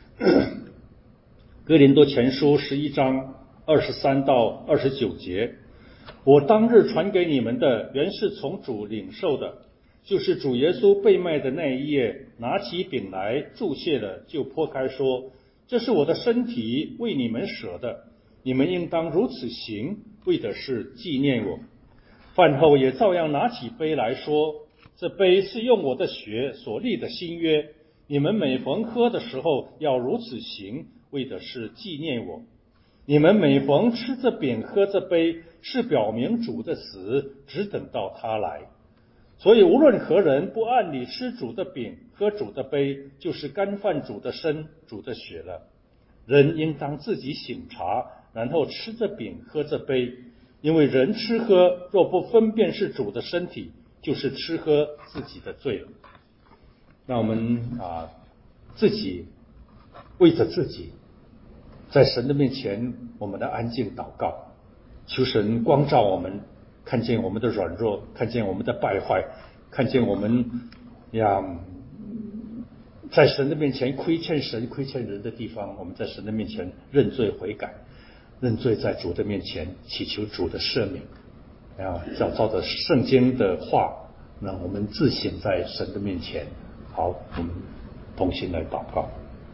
Speaker 3: 哥林多前书十一章二十三到二十九节，我当日传给你们的，原是从主领受的，就是主耶稣被卖的那一夜，拿起饼来，祝谢了，就擘开说：这是我的身体，为你们舍的，你们应当如此行，为的是纪念我。饭后也照样拿起杯来说：这杯是用我的血所立的新约，你们每逢喝的时候要如此行，为的是纪念我。你们每逢吃这饼喝这杯，是表明主的死，只等到他来。所以无论何人不按理吃主的饼喝主的杯，就是干犯主的身主的血了。人应当自己省察，然后吃这饼喝这杯，因为人吃喝若不分辨是主的身体，就是吃喝自己的罪了。那我们啊自己为着自己在神的面前，我们的安静祷告，求神光照我们，看见我们的软弱，看见我们的败坏，看见我们呀在神的面前亏欠神亏欠人的地方，我们在神的面前认罪悔改，认罪在主的面前祈求主的赦免。啊，照照着圣经的话，让我们自省在神的面前。好，我们同心来祷告。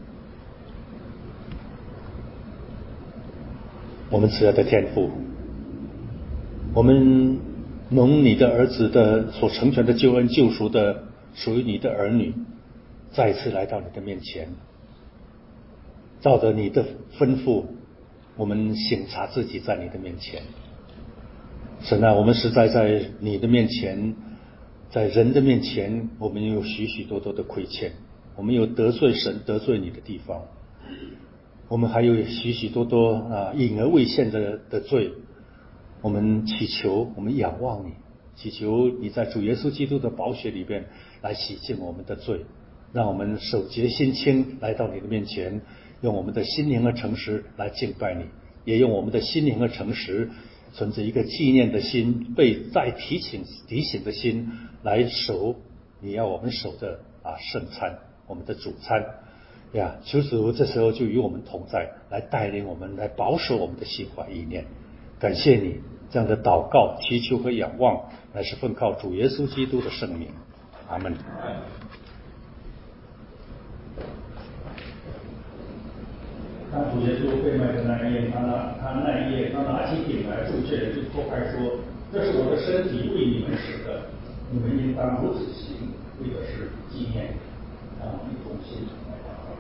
Speaker 3: 我们慈爱的天父，我们蒙你的儿子的所成全的救恩救赎的属于你的儿女，再一次来到你的面前，照着你的吩咐，我们省察自己在你的面前。神啊，我们实在在你的面前，在人的面前，我们有许许多多的亏欠，我们有得罪神得罪你的地方，我们还有许许多多啊隐而未现的的罪， 我们祈求，我们仰望你，祈求你在主耶稣基督的宝血里边来洗净我们的罪，让我们手洁心清来到你的面前，用我们的心灵和诚实来敬拜你，也用我们的心灵和诚实存着一个纪念的心，被再提醒提醒的心来守你要我们守的啊圣餐，我们的主餐呀。求主这时候就与我们同在，来带领我们，来保守我们的心怀意念。感谢你这样的祷告、祈求和仰望，乃是奉靠主耶稣基督的圣名。阿门。当主耶稣被卖的那一夜，他拿他那一夜，他拿起饼来祝谢，就脱开说：“这是我的身体，为你们舍的，你们应当如此行，为的是纪念。”让我们一同心来祷告。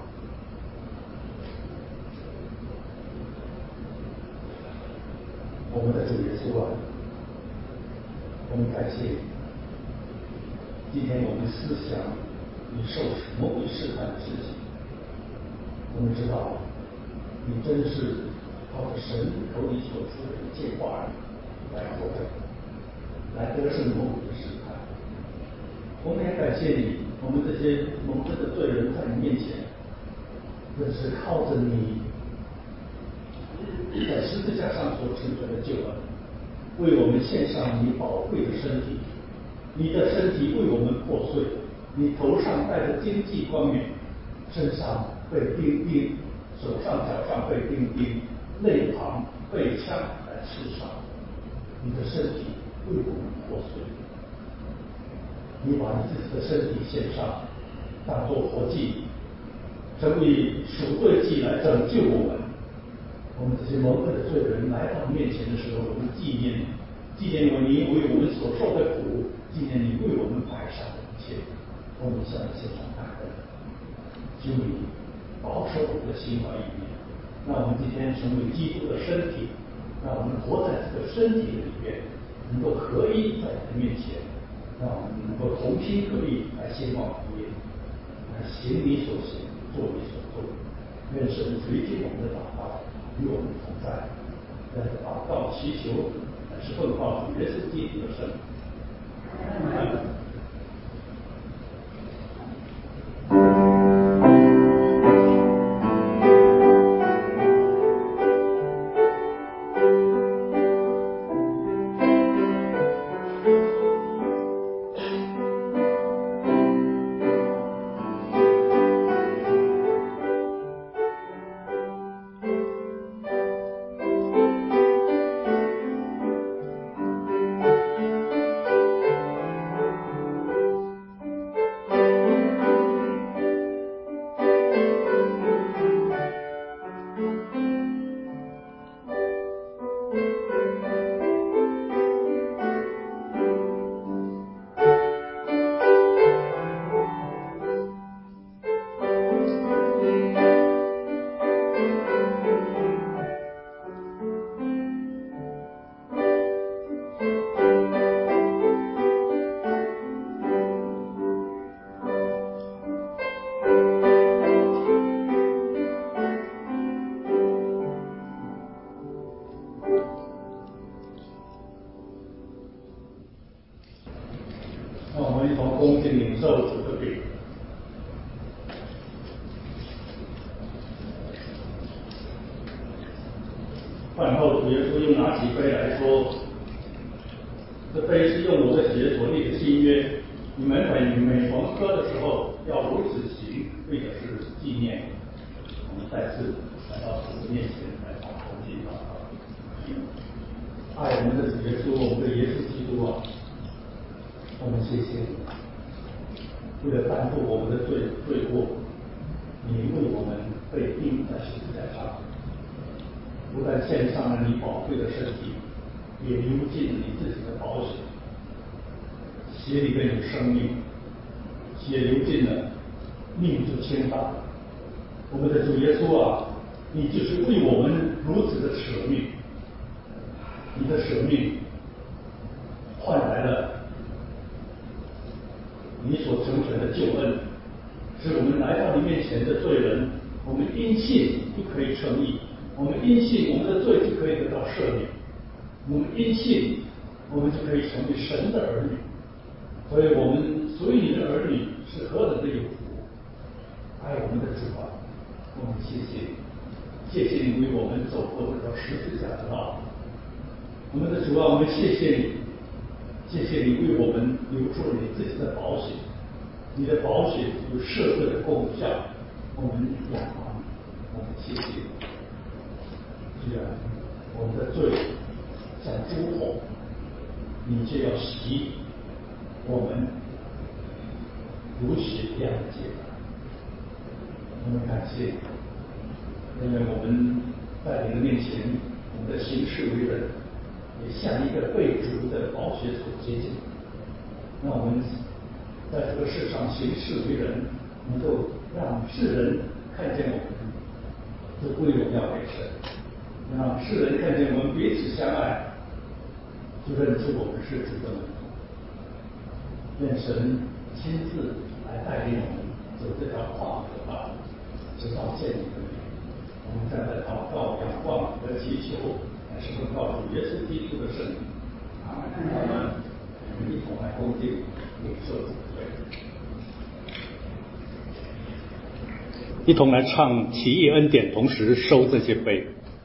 Speaker 3: 我们的主耶稣啊，我们感谢你。今天我们思想你受魔鬼试探的事情，我们知道你真是靠着神口里所出的一切话语来活着，来得胜魔鬼的试探。我们也感谢你，我们这些蒙恩的罪人在你面前，真是靠着你在十字架上所成全的救恩，为我们献上你宝贵的身体。你的身体为我们破碎，你头上戴着荆棘冠冕，身上被钉钉，手上脚上被钉钉，肋旁被枪来刺伤。你的身体为我们破碎，你把你自己的身体献上，当作活祭，成为赎罪祭来拯救我们。我们这些蒙恩的罪人来到面前的时候，我们纪念你，纪念你为我们所受的苦，纪念你为我们摆上的一切。我们向你献上感恩，求你保守我们的心怀意念，让我们今天成为基督的身体，让我们活在这个身体的里面，能够合一在你的面前，让我们能够同心合力来兴旺福音，来行你所行，做你所做。愿神垂听我们的祷告，与我们同在。这样的祷告祈求，乃是奉靠主耶稣基督的圣名。让我们一同恭敬领受主的饼。饭后，主耶稣又拿起杯来说：“这杯是用我的血所立的新约，你们每每逢喝的时候，要如此行，为的是纪念。”我们再次来到主的面前，来把恭敬祷告。爱我们的主耶稣，我们的耶稣基督啊，我们谢谢你，为了担负我们的罪罪过，你为我们被钉在十字架上，不但献上了你宝贵的身体，也流尽了你自己的宝血。血里面有生命，血流尽了，命就倾倒。我们的主耶稣啊，你就是为我们如此的舍命，你的舍命换来了你所成全的救恩，使我们来到你面前的罪人，我们因信就可以称义，我们因信我们的罪就可以得到赦免。 我们因信，我们就可以成为神的儿女。所以我们属于你的儿女是何等的有福！爱我们的主啊，我们谢谢你，谢谢你为我们走过这条十字架的道路。我们的主啊，我们谢谢你，谢谢你为我们流出了你自己的宝血，你的宝血有赦罪的功效，我们仰望你，我们谢谢你。既然我们的罪像朱红，你就要洗我们如血一样的洁白。我们感谢你，因为我们在你的面前，我们的行事为人也像一个被主的宝血所洁净。让我们在这个世上行事为人，能够让世人看见我们都归荣耀给神，让世人看见我们彼此相爱，就认出我们是主的门徒。愿神亲自来带领我们走这条跨河道，直到见你的面。我们站在祷告、仰望和祈求，乃是奉靠主耶稣基督的圣名。阿门。阿门。我们一同来恭敬领受主的杯。一同来唱奇异恩典，同时收这些杯。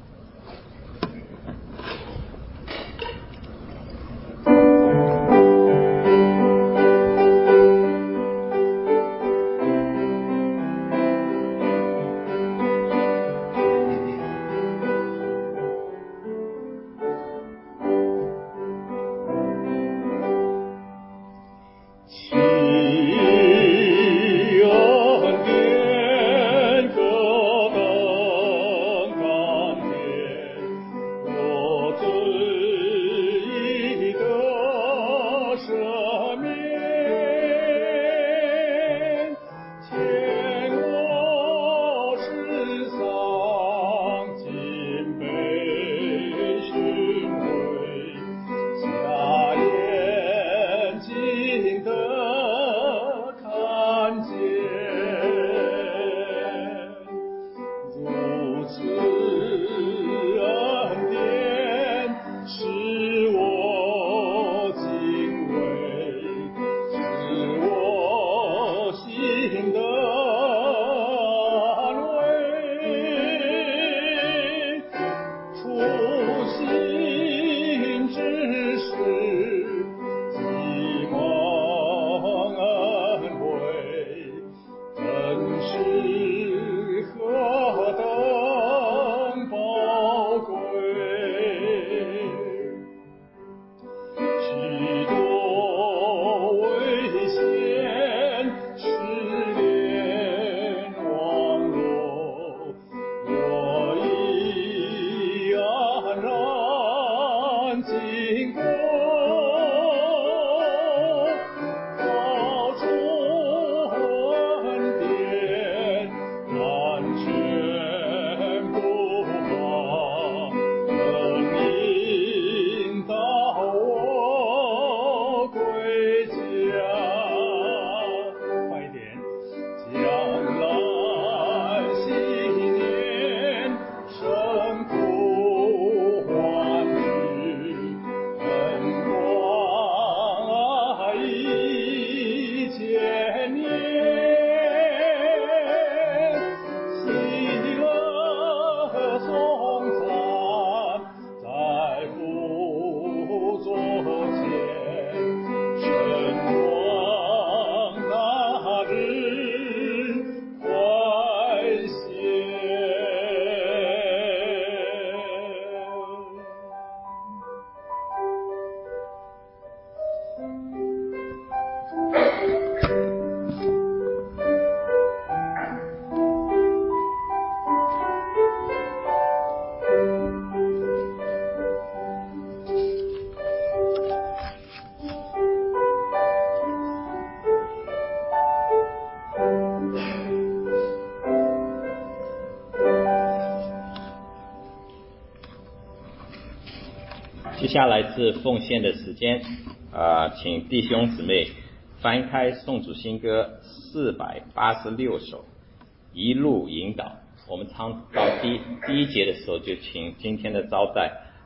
Speaker 1: 接下来是奉献的时间，啊、呃，请弟兄姊妹翻开颂主新歌四百八十六首，一路引导。我们唱到第第一节的时候，就请今天的招待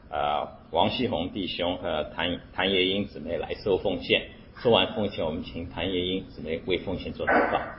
Speaker 1: 呃王旭红弟兄和谭谭叶英姊妹来收奉献。收完奉献，我们请谭叶英姊妹为奉献做祷告。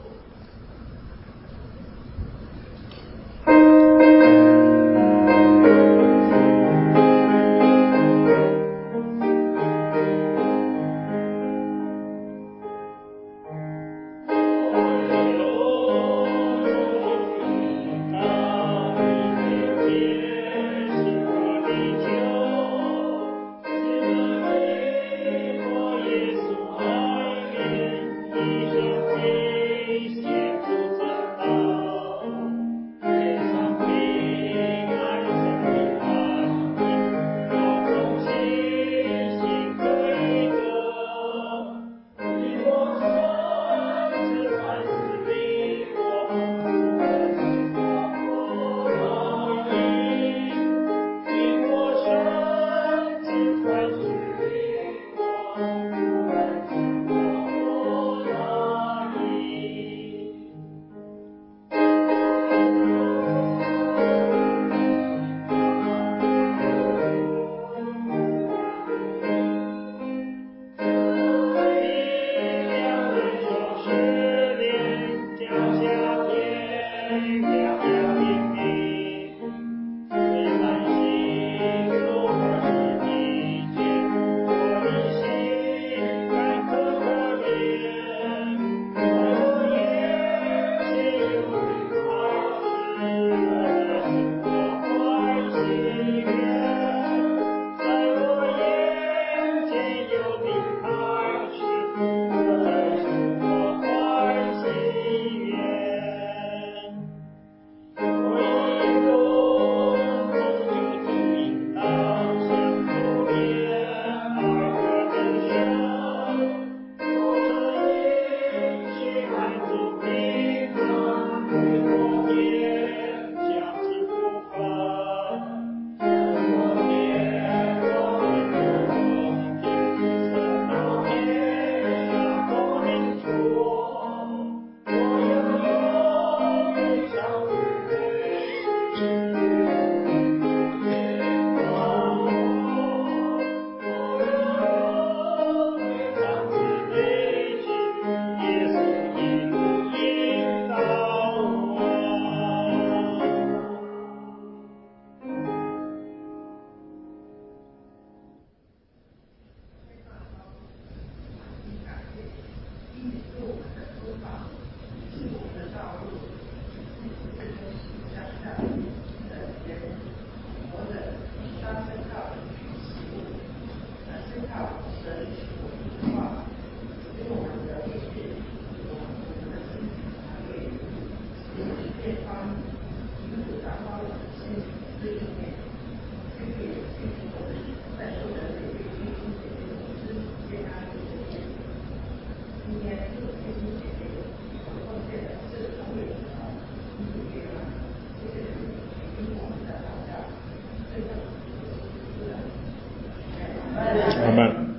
Speaker 1: 我们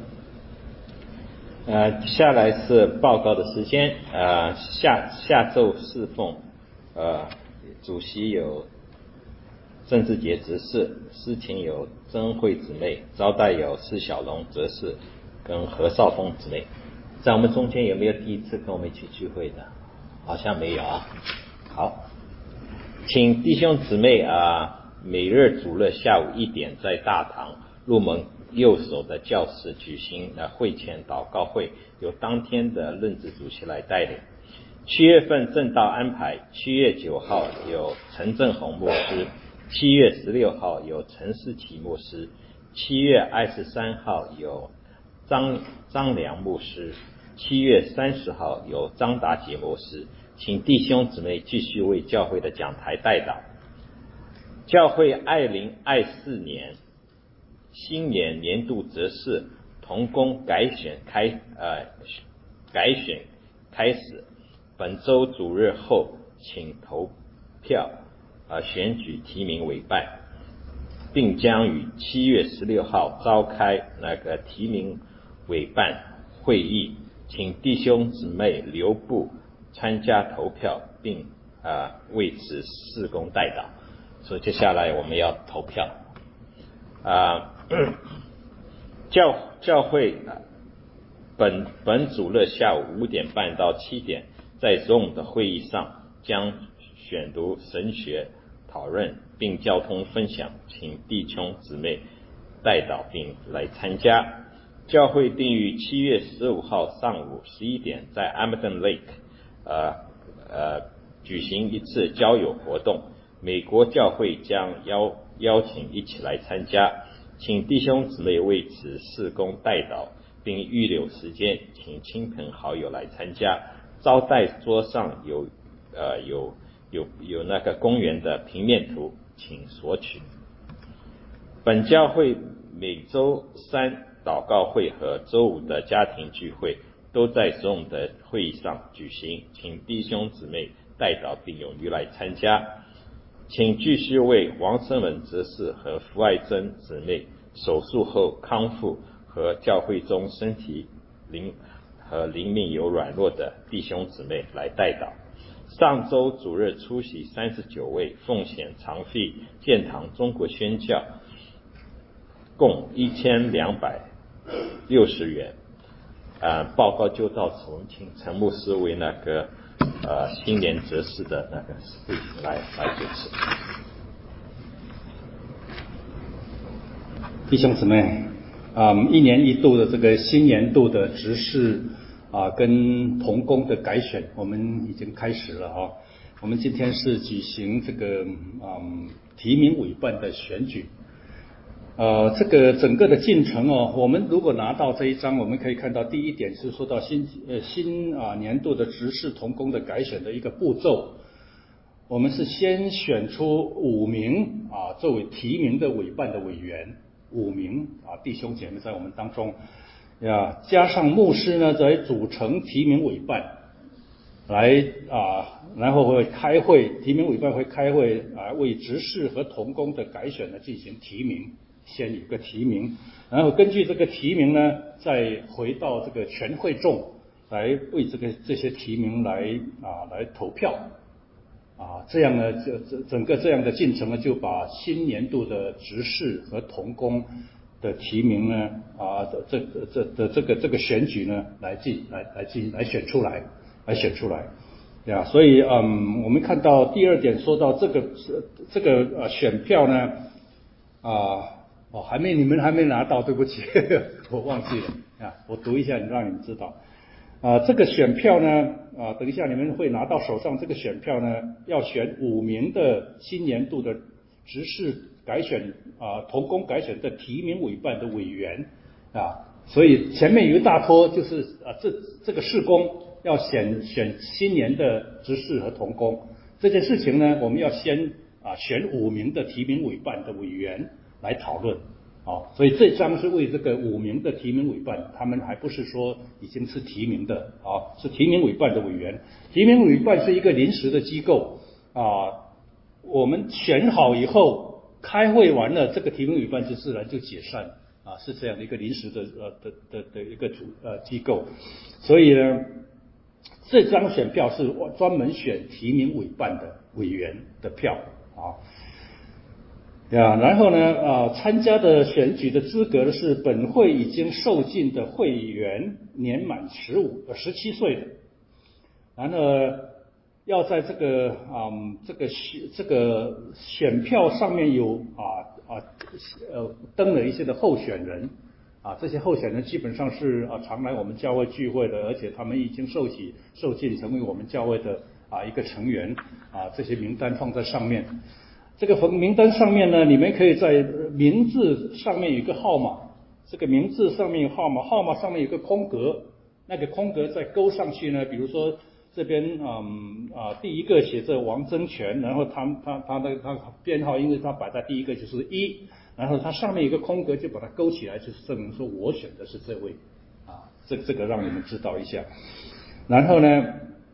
Speaker 1: 呃下来是报告的时间，呃下下周侍奉，呃主席有郑志杰执事，司琴有曾慧姊妹，招待有施小龙执事跟何少峰姊妹。在我们中间有没有第一次跟我们一起聚会的？好像没有啊。好，请弟兄姊妹啊，每日主日下午一点在大堂入门右手的教室举行呃会前祷告会，由当天的任职主席来带领。七月份正道安排，七月九号有陈正宏牧师，七月十六号有陈世奇牧师，七月二十三号有张张良牧师，七月三十号有张达杰牧师。请弟兄姊妹继续为教会的讲台代祷。教会二零二四年新年年度执事同工改选开呃改选开始，本周主日后请投票呃选举提名委办，并将于七月十六号召开那个提名委办会议，请弟兄姊妹留步参加投票，并呃为此事工代祷。所以接下来我们要投票。 啊、呃，教教会本本主日下午五点半到七点，在 Zoom 的会议上将选读神学讨论并交通分享，请弟兄姊妹代祷并来参加。教会定于七月十五号上午十一点在 Amazon Lake 呃呃举行一次交友活动，美国教会将邀邀请一起来参加，请弟兄姊妹为此事工代祷，并预留时间，请亲朋好友来参加。招待桌上有呃有有有那个公园的平面图，请索取。本教会每周三祷告会和周五的家庭聚会都在 Zoom 的会议上举行，请弟兄姊妹代祷并踊跃来参加。请继续为王生文执事和福爱珍姊妹手术后康复和教会中身体灵和灵命有软弱的弟兄姊妹来代祷。上周主日出席三十九位奉献常费建堂中国宣教共一千两百六十元。呃，报告就到此，我们请陈牧师为那个呃新年哲事的那个会来来主持。
Speaker 3: 弟兄姊妹，啊、嗯，一年一度的这个新年度的执事啊跟同工的改选，我们已经开始了哈。我们今天是举行这个嗯提名委办的选举。呃，这个整个的进程哦，我们如果拿到这一章，我们可以看到第一点是说到新呃新啊年度的执事同工的改选的一个步骤。我们是先选出五名啊作为提名的委办的委员，五名啊弟兄姐妹在我们当中呀，加上牧师呢来组成提名委办，来啊，然后会开会，提名委办会开会啊，为执事和同工的改选呢进行提名。先有个提名，然后根据这个提名呢，再回到这个全会众来为这个这些提名来啊来投票啊，这样呢，就整个这样的进程呢，就把新年度的执事和同工的提名呢啊这这这的这个这个选举呢来进来来进来选出来，来选出来。呀，所以嗯，我们看到第二点说到这个这个呃选票呢啊。哦，还没，你们还没拿到，对不起，我忘记了啊，我读一下，让你们知道。啊，这个选票呢，啊，等一下你们会拿到手上这个选票呢，要选五名的新年度的执事改选啊，同工改选的提名委办的委员啊，所以前面有一大波就是啊，这这个事工要选选新年的执事和同工这件事情呢，我们要先啊选五名的提名委办的委员来讨论，哦，所以这章是为这个五名的提名委办，他们还不是说已经是提名的，啊，是提名委办的委员。提名委办是一个临时的机构，啊，我们选好以后，开会完了，这个提名委办就自然就解散，啊，是这样的一个临时的呃的的的一个主呃机构，所以呢，这张选票是专门选提名委办的委员的票，啊。呀，然后呢，啊，参加的选举的资格是本会已经受尽的会员，年满十五呃十七岁的，然后要在这个啊、嗯、这个这个选票上面有啊啊呃登了一些的候选人啊，这些候选人基本上是啊常来我们教会聚会的，而且他们已经受洗受尽成为我们教会的啊一个成员啊，这些名单放在上面。这个名单上面呢，你们可以在名字上面有一个号码，这个名字上面有号码，号码上面有个空格，那个空格再勾上去呢，比如说这边嗯啊第一个写着王增全，然后他他他的他编号，因为他摆在第一个就是一，然后它上面有一个空格就把它勾起来，就是证明说我选的是这位啊，这这个让你们知道一下，然后呢。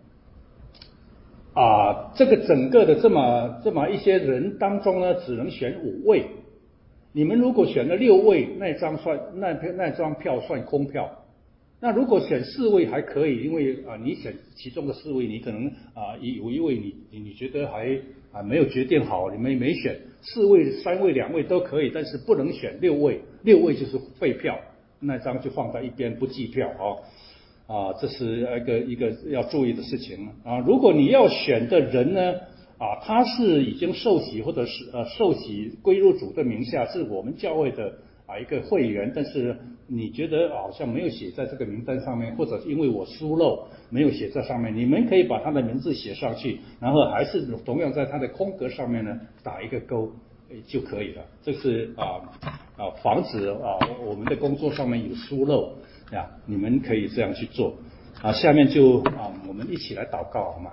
Speaker 3: 啊，这个整个的这么这么一些人当中呢，只能选五位。你们如果选了六位，那张算那那张票算空票那如果选四位还可以，因为啊，你选其中的四位，你可能啊有一位你你觉得还啊没有决定好，你没没选，四位、三位、两位都可以，但是不能选六位，六位就是废票，那张就放在一边不计票哦。啊，这是一个一个要注意的事情啊。如果你要选的人呢，啊，他是已经受洗或者是呃受洗归入主的名下，是我们教会的啊一个会员，但是你觉得好像没有写在这个名单上面，或者是因为我疏漏没有写在上面，你们可以把他的名字写上去，然后还是同样在他的空格上面呢打一个勾就可以了。这是啊啊防止啊我们的工作上面有疏漏啊，你们可以这样去做啊。下面就啊我们一起来祷告好吗？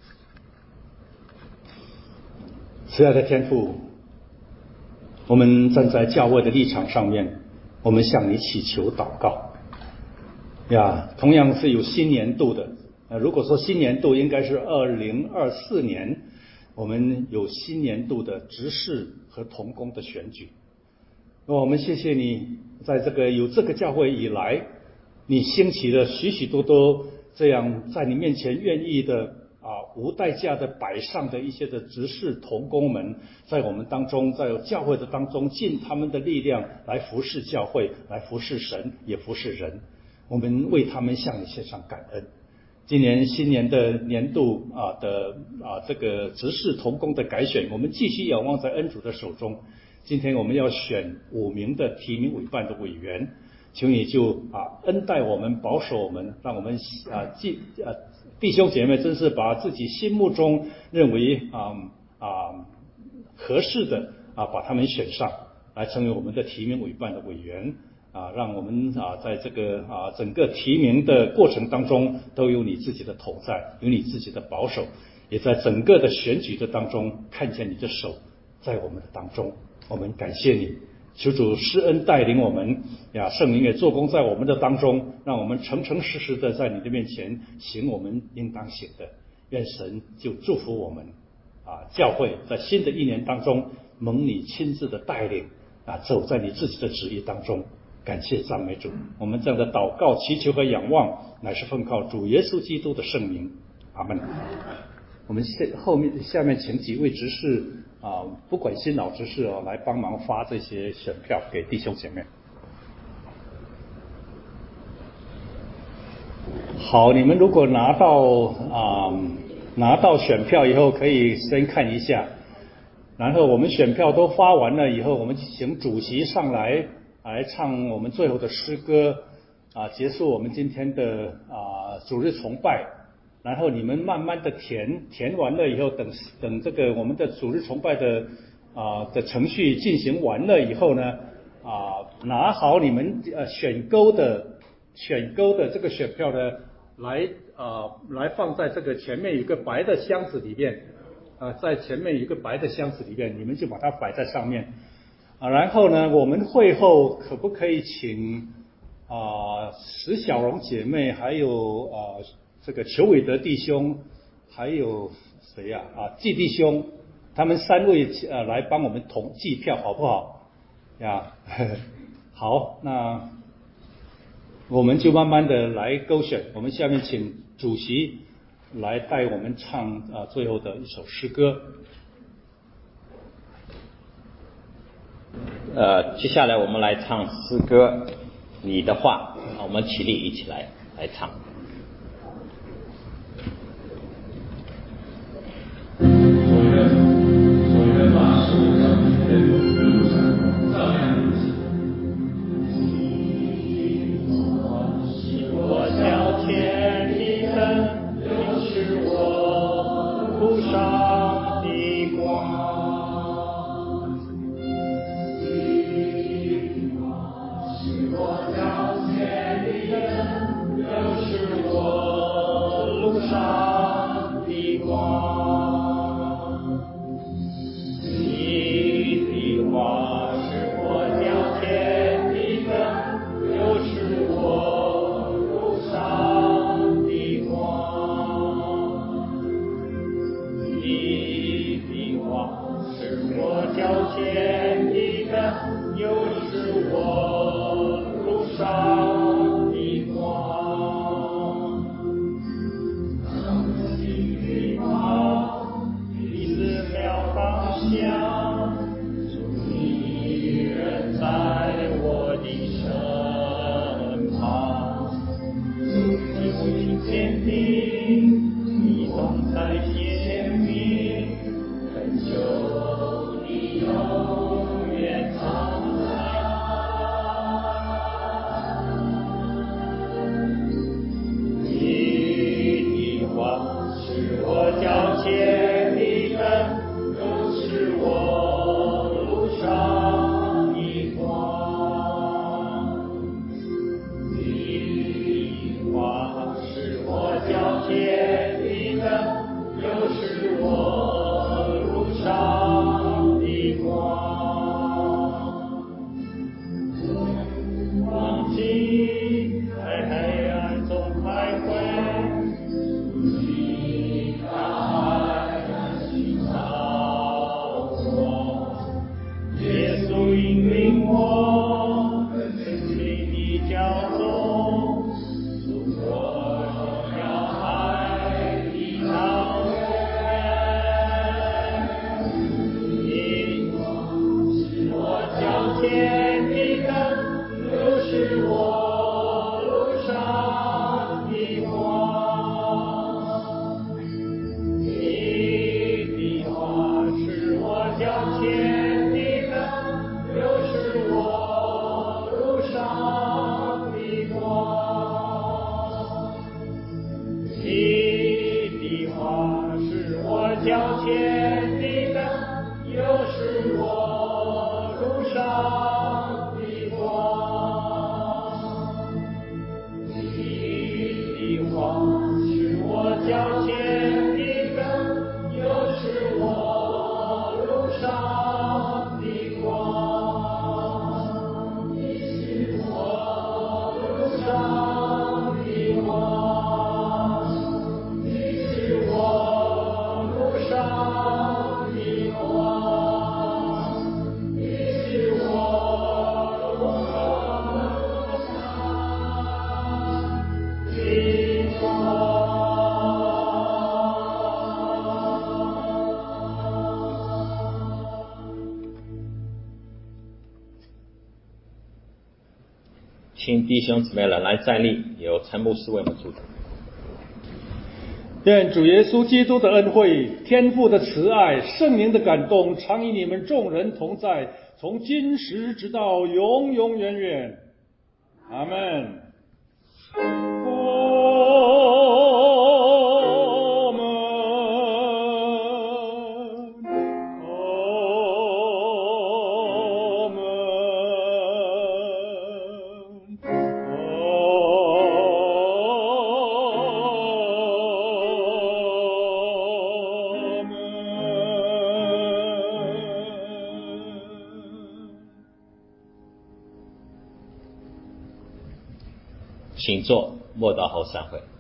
Speaker 3: 慈爱的天父，我们站在教会的立场上面，我们向你祈求祷告呀。同样是有新年度的，呃，如果说新年度应该是二零二四年，我们有新年度的执事和同工的选举。我们谢谢你，在这个有这个教会以来，你兴起了许许多多这样在你面前愿意的啊，无代价的摆上的一些的执事同工们，在我们当中，在教会的当中，尽他们的力量来服侍教会，来服侍神，也服侍人。我们为他们向你献上感恩。今年新年的年度啊的啊这个执事同工的改选，我们继续仰望在恩主的手中。今天我们要选五名的提名委办的委员，求你就啊恩待我们，保守我们，让我们啊记啊。弟兄姐妹真是把自己心目中认为啊啊合适的啊，把他们选上来成为我们的提名委办的委员啊，让我们啊在这个啊整个提名的过程当中都有你自己的同在，有你自己的保守，也在整个的选举的当中看见你的手在我们的当中。我们感谢你，求主施恩带领我们呀，圣灵也做工在我们的当中，让我们诚诚实实的在你的面前行我们应当行的。愿神就祝福我们啊，教会在新的一年当中蒙你亲自的带领啊，走在你自己的旨意当中。感谢赞美主，我们这样的祷告、祈求和仰望，乃是奉靠主耶稣基督的圣名，阿门。我们现后面下面请几位执事啊，不管新老执事哦，来帮忙发这些选票给弟兄姐妹。好，你们如果拿到啊拿到选票以后，可以先看一下，然后我们选票都发完了以后，我们请主席上来来唱我们最后的诗歌啊，结束我们今天的啊主日崇拜。然后你们慢慢的填，填完了以后，等等这个我们的主日崇拜的啊的程序进行完了以后呢，啊拿好你们呃选勾的选勾的这个选票呢，来啊来放在这个前面有个白的箱子里面，啊在前面有一个白的箱子里面，你们就把它摆在上面啊。然后呢，我们会后可不可以请啊石小荣姐妹还有啊。这个裘伟德弟兄，还有谁呀？啊，季弟兄，他们三位呃来帮我们同计票，好不好？呀，好，那我们就慢慢的来勾选。我们下面请主席来带我们唱啊最后的一首诗歌。
Speaker 1: 呃，接下来我们来唱诗歌《你的话》，我们起立一起来来唱。
Speaker 4: 又是我路上的光。
Speaker 1: 请弟兄姊妹们来站立，由陈牧师为我们祝福。
Speaker 3: 愿主耶稣基督的恩惠、天父的慈爱、圣灵的感动，常与你们众人同在，从今时直到永永远远。阿们。
Speaker 1: 请坐，默祷后散会。